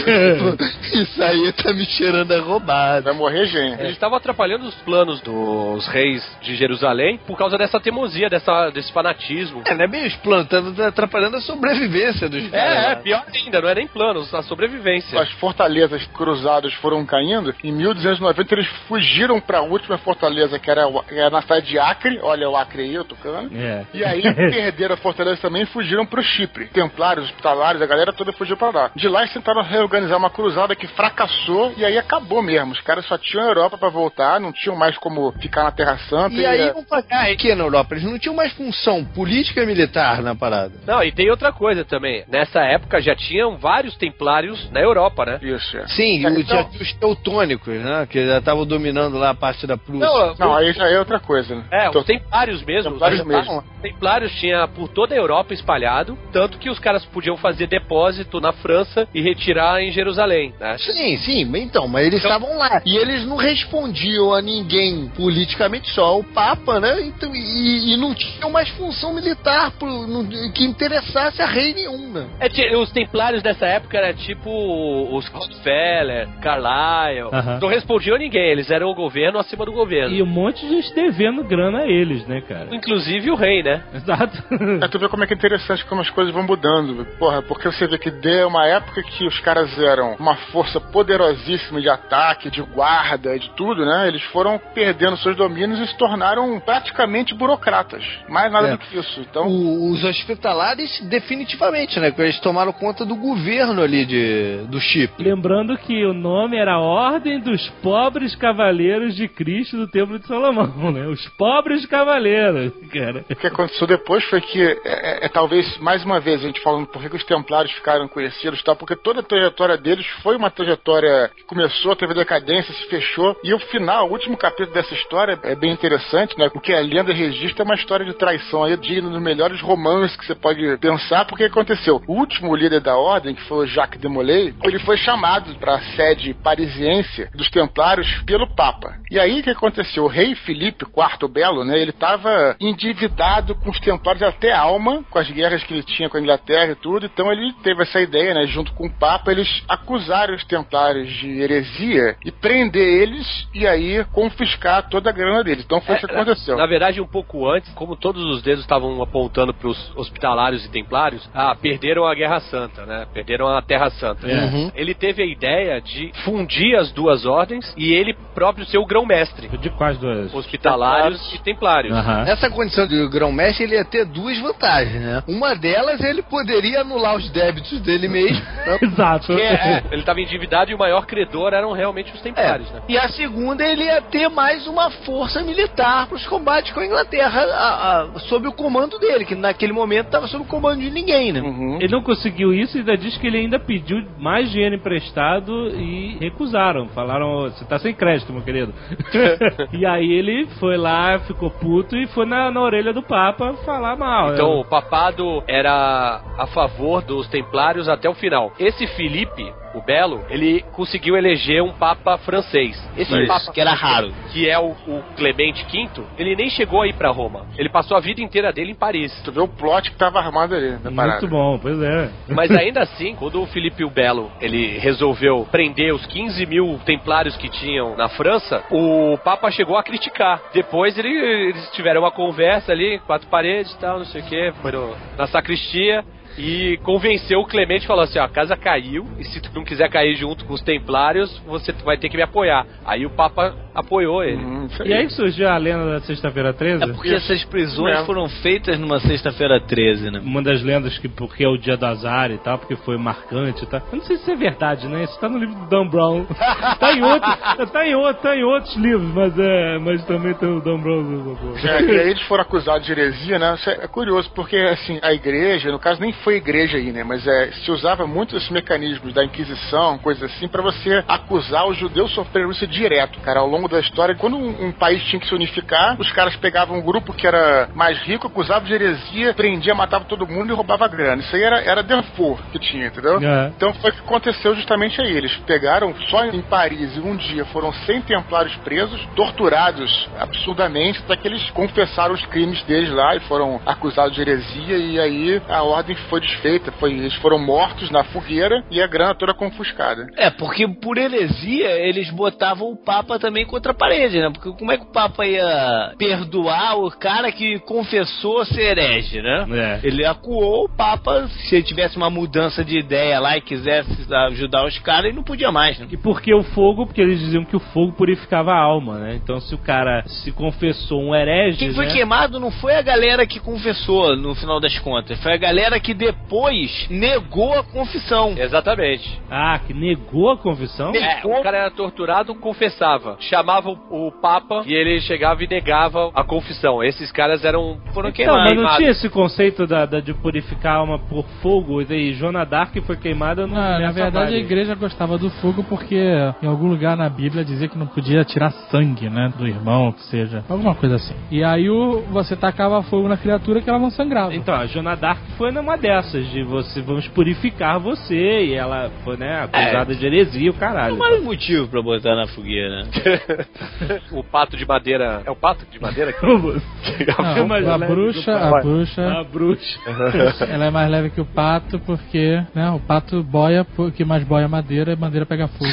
Isso aí tá me cheirando a roubada. Vai morrer gente. Eles estavam atrapalhando os planos dos reis de Jerusalém por causa dessa teimosia, desse fanatismo. Não é bem os planos, tá atrapalhando a sobrevivência dos caras. Pior ainda, não é nem planos, a sobrevivência. As fortalezas cruzadas foram caindo. Em 1290 eles fugiram pra última fortaleza, que era na cidade de Acre. Olha o Acre aí, eu tocando. E aí perderam a fortaleza também e fugiram pro Chipre. Templários, hospitalários, a galera toda fugiu pra lá. De lá eles tentaram reorganizar uma cruzada que fracassou e aí acabou mesmo. Os caras só tinham a Europa pra voltar, não tinham mais como ficar na Terra Santa. E aí vão pagar aqui na Europa. Eles não tinham mais função política e militar na parada. Não, e tem outra coisa também. Nessa época já tinham vários templários na Europa, né? Isso, Sim, já tinha os teutônicos, né? Que já estavam dominando lá a parte da Prússia. Não, aí já é outra coisa, né? Os templários mesmo. Os templários tinha por toda a Europa espalhado, tanto que os caras podiam fazer depósito na França e retirar em Jerusalém, né? Sim, então, mas eles estavam lá. E eles não respondiam a ninguém politicamente, só ao Papa, né? Então, e não tinham mais função militar que interessasse a rei nenhum, né? Os templários dessa época eram tipo os Rockefeller, Carlyle. Não respondiam a ninguém, eles eram o governo acima do governo. E um monte de gente devendo grana a eles, né, cara? Inclusive o rei, né? Exato. Tu vê como é que é interessante como as coisas vão mudando. Porra, porque você vê que deu uma época que os caras eram uma força poderosíssima de ataque, de guarda, de tudo, né? Eles foram perdendo seus domínios e se tornaram praticamente burocratas. Mais nada do que isso. Então... Os hospitalares, definitivamente, né? Porque eles tomaram conta do governo ali do Chipre. Lembrando que o nome era Ordem dos Pobres Cavaleiros de Cristo do Templo de Salomão, né? Os Pobres Cavaleiros, cara. O que aconteceu depois foi que, talvez, mais uma vez, a gente falando por que os templários ficaram conhecidos, tá? Porque toda a trajetória deles foi uma trajetória que começou, teve decadência, se fechou, e o final, o último capítulo dessa história é bem interessante, né? Porque a lenda registra uma história de traição aí, digna dos melhores romances que você pode pensar, porque aconteceu. O último líder da ordem, que foi o Jacques de Molay, ele foi chamado para a sede parisiense dos templários pelo Papa. E aí o que aconteceu? O rei Filipe IV Belo, né? Ele estava endividado com os templários até a alma, com as guerras que ele tinha com a Inglaterra e tudo, então ele teve essa ideia, né? Junto com o Papa, eles acusaram os templários de heresia e prender eles e aí confiscar toda a grana deles. Então foi isso que aconteceu. Na verdade, um pouco antes, como todos os dedos estavam apontando para os hospitalários e templários, perderam a Guerra Santa, né? Perderam a Terra Santa. Ele teve a ideia de fundir as duas ordens e ele próprio ser o grão-mestre. De quais duas? Hospitalários e templários. Nessa condição de grão-mestre, ele ia ter duas vantagens, né? Uma delas, ele poderia anular os débitos dele mesmo. Exato. Ele estava endividado e o maior credor eram realmente os templários, né? E a segunda, ele ia ter mais uma força militar para os combates com a Inglaterra sob o comando dele, que naquele momento estava sob o comando de ninguém, né? Ele não conseguiu isso e ainda diz que ele ainda pediu mais dinheiro emprestado e recusaram. Falaram, você tá sem crédito, meu querido. E aí ele foi lá, ficou puto e foi na orelha do Papa falar mal. Então o papado era a favor dos templários até o final. Esse Filipe, o Belo, ele conseguiu eleger um papa francês. Esse papa que era raro. Que é o Clemente V, ele nem chegou a ir pra Roma. Ele passou a vida inteira dele em Paris. Tu vê o plot que tava armado ali na parada. Muito bom, pois é. Mas ainda assim, quando o Filipe o Belo, ele resolveu prender os 15 mil templários que tinham na França, o Papa chegou a criticar. Depois eles tiveram uma conversa ali, 4 paredes e tal, não sei o que, foram na sacristia e convenceu o Clemente, falou assim, ó, a casa caiu e se tu não quiser cair junto com os templários, você vai ter que me apoiar. Aí o Papa apoiou ele. E aí surgiu a lenda da Sexta-feira 13? É porque essas prisões foram feitas numa Sexta-feira 13, né? Uma das lendas que porque é o dia do azar e tal, porque foi marcante e tal. Eu não sei se isso é verdade, né? Isso tá no livro do Dan Brown. tá em outros livros, mas também tem o Dan Brown. E aí eles foram acusados de heresia, né? Isso é curioso, porque assim, a igreja, no caso nem foi igreja aí, né? Mas se usava muito esses mecanismos da Inquisição, coisas assim, pra você acusar os judeus sofrendo isso direto, cara. Ao longo da história, quando um país tinha que se unificar, os caras pegavam um grupo que era mais rico, acusavam de heresia, prendia, matava todo mundo e roubava grana. Isso aí era defor que tinha, entendeu? Então foi o que aconteceu justamente aí. Eles pegaram, só em Paris, em um dia, foram 100 templários presos, torturados absurdamente, até que eles confessaram os crimes deles lá e foram acusados de heresia, e aí a ordem foi desfeita, eles foram mortos na fogueira e a grana toda confiscada. Porque por heresia eles botavam o Papa também contra a parede, né? Porque como é que o Papa ia perdoar o cara que confessou ser herege, né? Ele acuou o Papa, se ele tivesse uma mudança de ideia lá e quisesse ajudar os caras, ele não podia mais, né? E porque o fogo, porque eles diziam que o fogo purificava a alma, né? Então se o cara se confessou um herege, quem foi queimado não foi a galera que confessou, no final das contas, foi a galera que depois negou a confissão. Exatamente. Que negou a confissão? O cara era torturado, confessava. Chamava o Papa e ele chegava e negava a confissão. Esses caras foram queimados. Mas não tinha esse conceito de purificar a alma por fogo? E Joana d'Arc foi queimada na verdade, a igreja gostava do fogo porque em algum lugar na Bíblia dizia que não podia tirar sangue, né? Do irmão, que seja. Alguma coisa assim. E aí você tacava fogo na criatura que ela não sangrava. Então, a Joana d'Arc foi numa dessas, de vamos purificar você, e ela foi, né, acusada de heresia, o caralho. Não mais motivo pra botar na fogueira, né? O pato de madeira. É o pato de madeira? A bruxa. Ela é mais leve que o pato, porque, né, o pato boia, porque mais boia madeira e madeira pega fogo.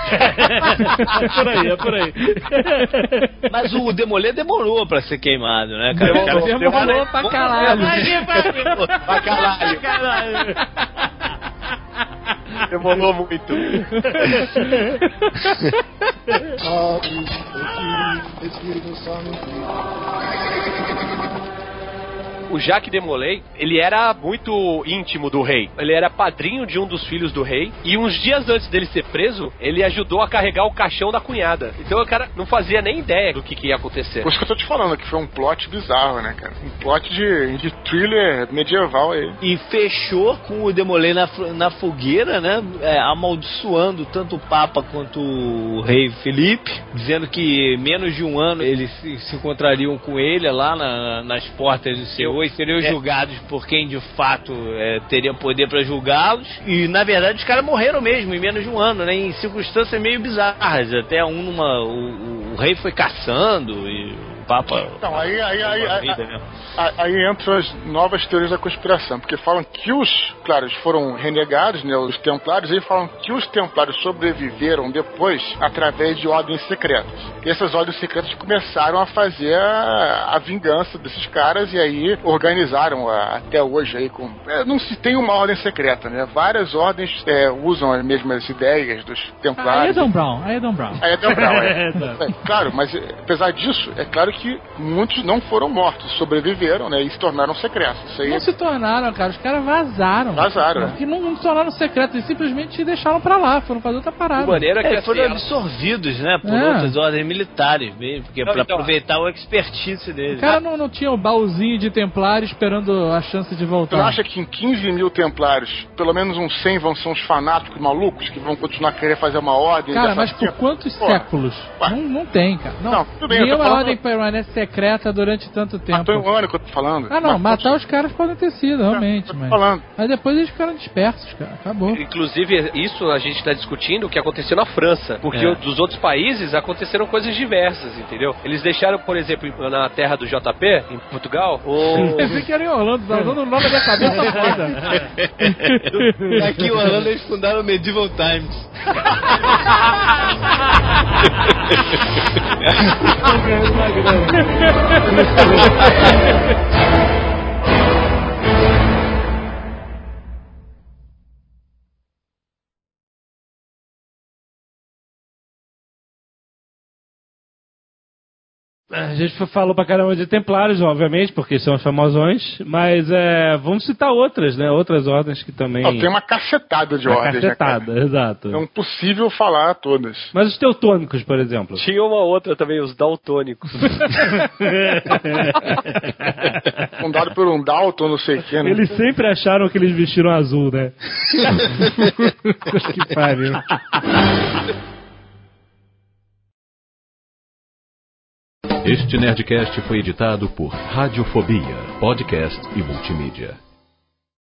É por aí. Mas o Demolê demorou pra ser queimado, né, cara? Demorou pra caralho. Pra caralho. Demorou muito. O Jacques de Molay, ele era muito íntimo do rei. Ele era padrinho de um dos filhos do rei. E uns dias antes dele ser preso, ele ajudou a carregar o caixão da cunhada. Então o cara não fazia nem ideia do que ia acontecer. Por isso que eu tô te falando, que foi um plot bizarro, né, cara? Um plot de thriller medieval aí. E fechou com o Demolay na fogueira, né? Amaldiçoando tanto o Papa quanto o rei Felipe, dizendo que menos de um ano eles se encontrariam com ele lá nas portas do Senhor e seriam julgados por quem de fato teria poder para julgá-los. E na verdade os caras morreram mesmo em menos de um ano, né? Em circunstâncias meio bizarras. Até o rei foi caçando e o Papa. Então, aí entram as novas teorias da conspiração, porque falam que claro, eles foram renegados, né, os templários, aí falam que os templários sobreviveram depois através de ordens secretas. E essas ordens secretas começaram a fazer a vingança desses caras, e aí organizaram até hoje aí não se tem uma ordem secreta, né? Várias ordens usam as mesmas ideias dos templários. Aí é Dan Brown. Claro, mas apesar disso, é claro claro que muitos não foram mortos, sobreviveram, né, e se tornaram secretos. Isso aí Não se tornaram, cara. Os caras vazaram. Vazaram, Que não se tornaram secretos, eles simplesmente deixaram pra lá, foram fazer outra parada. De maneira que Foram assim, absorvidos, né, por É. outras ordens militares, mesmo, porque Não, pra então, aproveitar o expertise deles. O cara não tinha o baúzinho de templário esperando a chance de Tu voltar. não acha que em 15 mil templários, pelo menos uns 100 vão ser uns fanáticos malucos que vão continuar a querer fazer uma ordem? Cara, dessa mas por tipo? quantos Pô, séculos? ué. Não tem, cara. Não, tudo bem, eu tô Nenhuma falando- ordem permanece secreta durante tanto tempo. Matou um ano que eu tô falando. Ah, não, matar os caras podem ter sido, realmente. eu tô Mas... falando. mas depois eles ficaram dispersos, cara. Acabou. inclusive, isso a gente tá discutindo o que aconteceu na França. Porque dos outros países aconteceram coisas diversas, entendeu? Eles deixaram, por exemplo, na terra do JP, em Portugal, Eu pensei que era em Orlando, tá usando o nome da minha cabeça foda. Aqui em Orlando eles fundaram o Medieval Times. A gente falou pra caramba de templários, obviamente, porque são os famosões, mas vamos citar outras, né? Outras ordens que também... Tem uma cacetada de ordens, né, cara? cacetada, exato. É impossível falar todas. Mas os teutônicos, por exemplo. tinha uma outra também, os daltônicos. Fundado por um Dalton, não sei o que, né? Eles sempre acharam que eles vestiram azul, né? Que pariu. Este Nerdcast foi editado por Radiofobia, podcast e multimídia.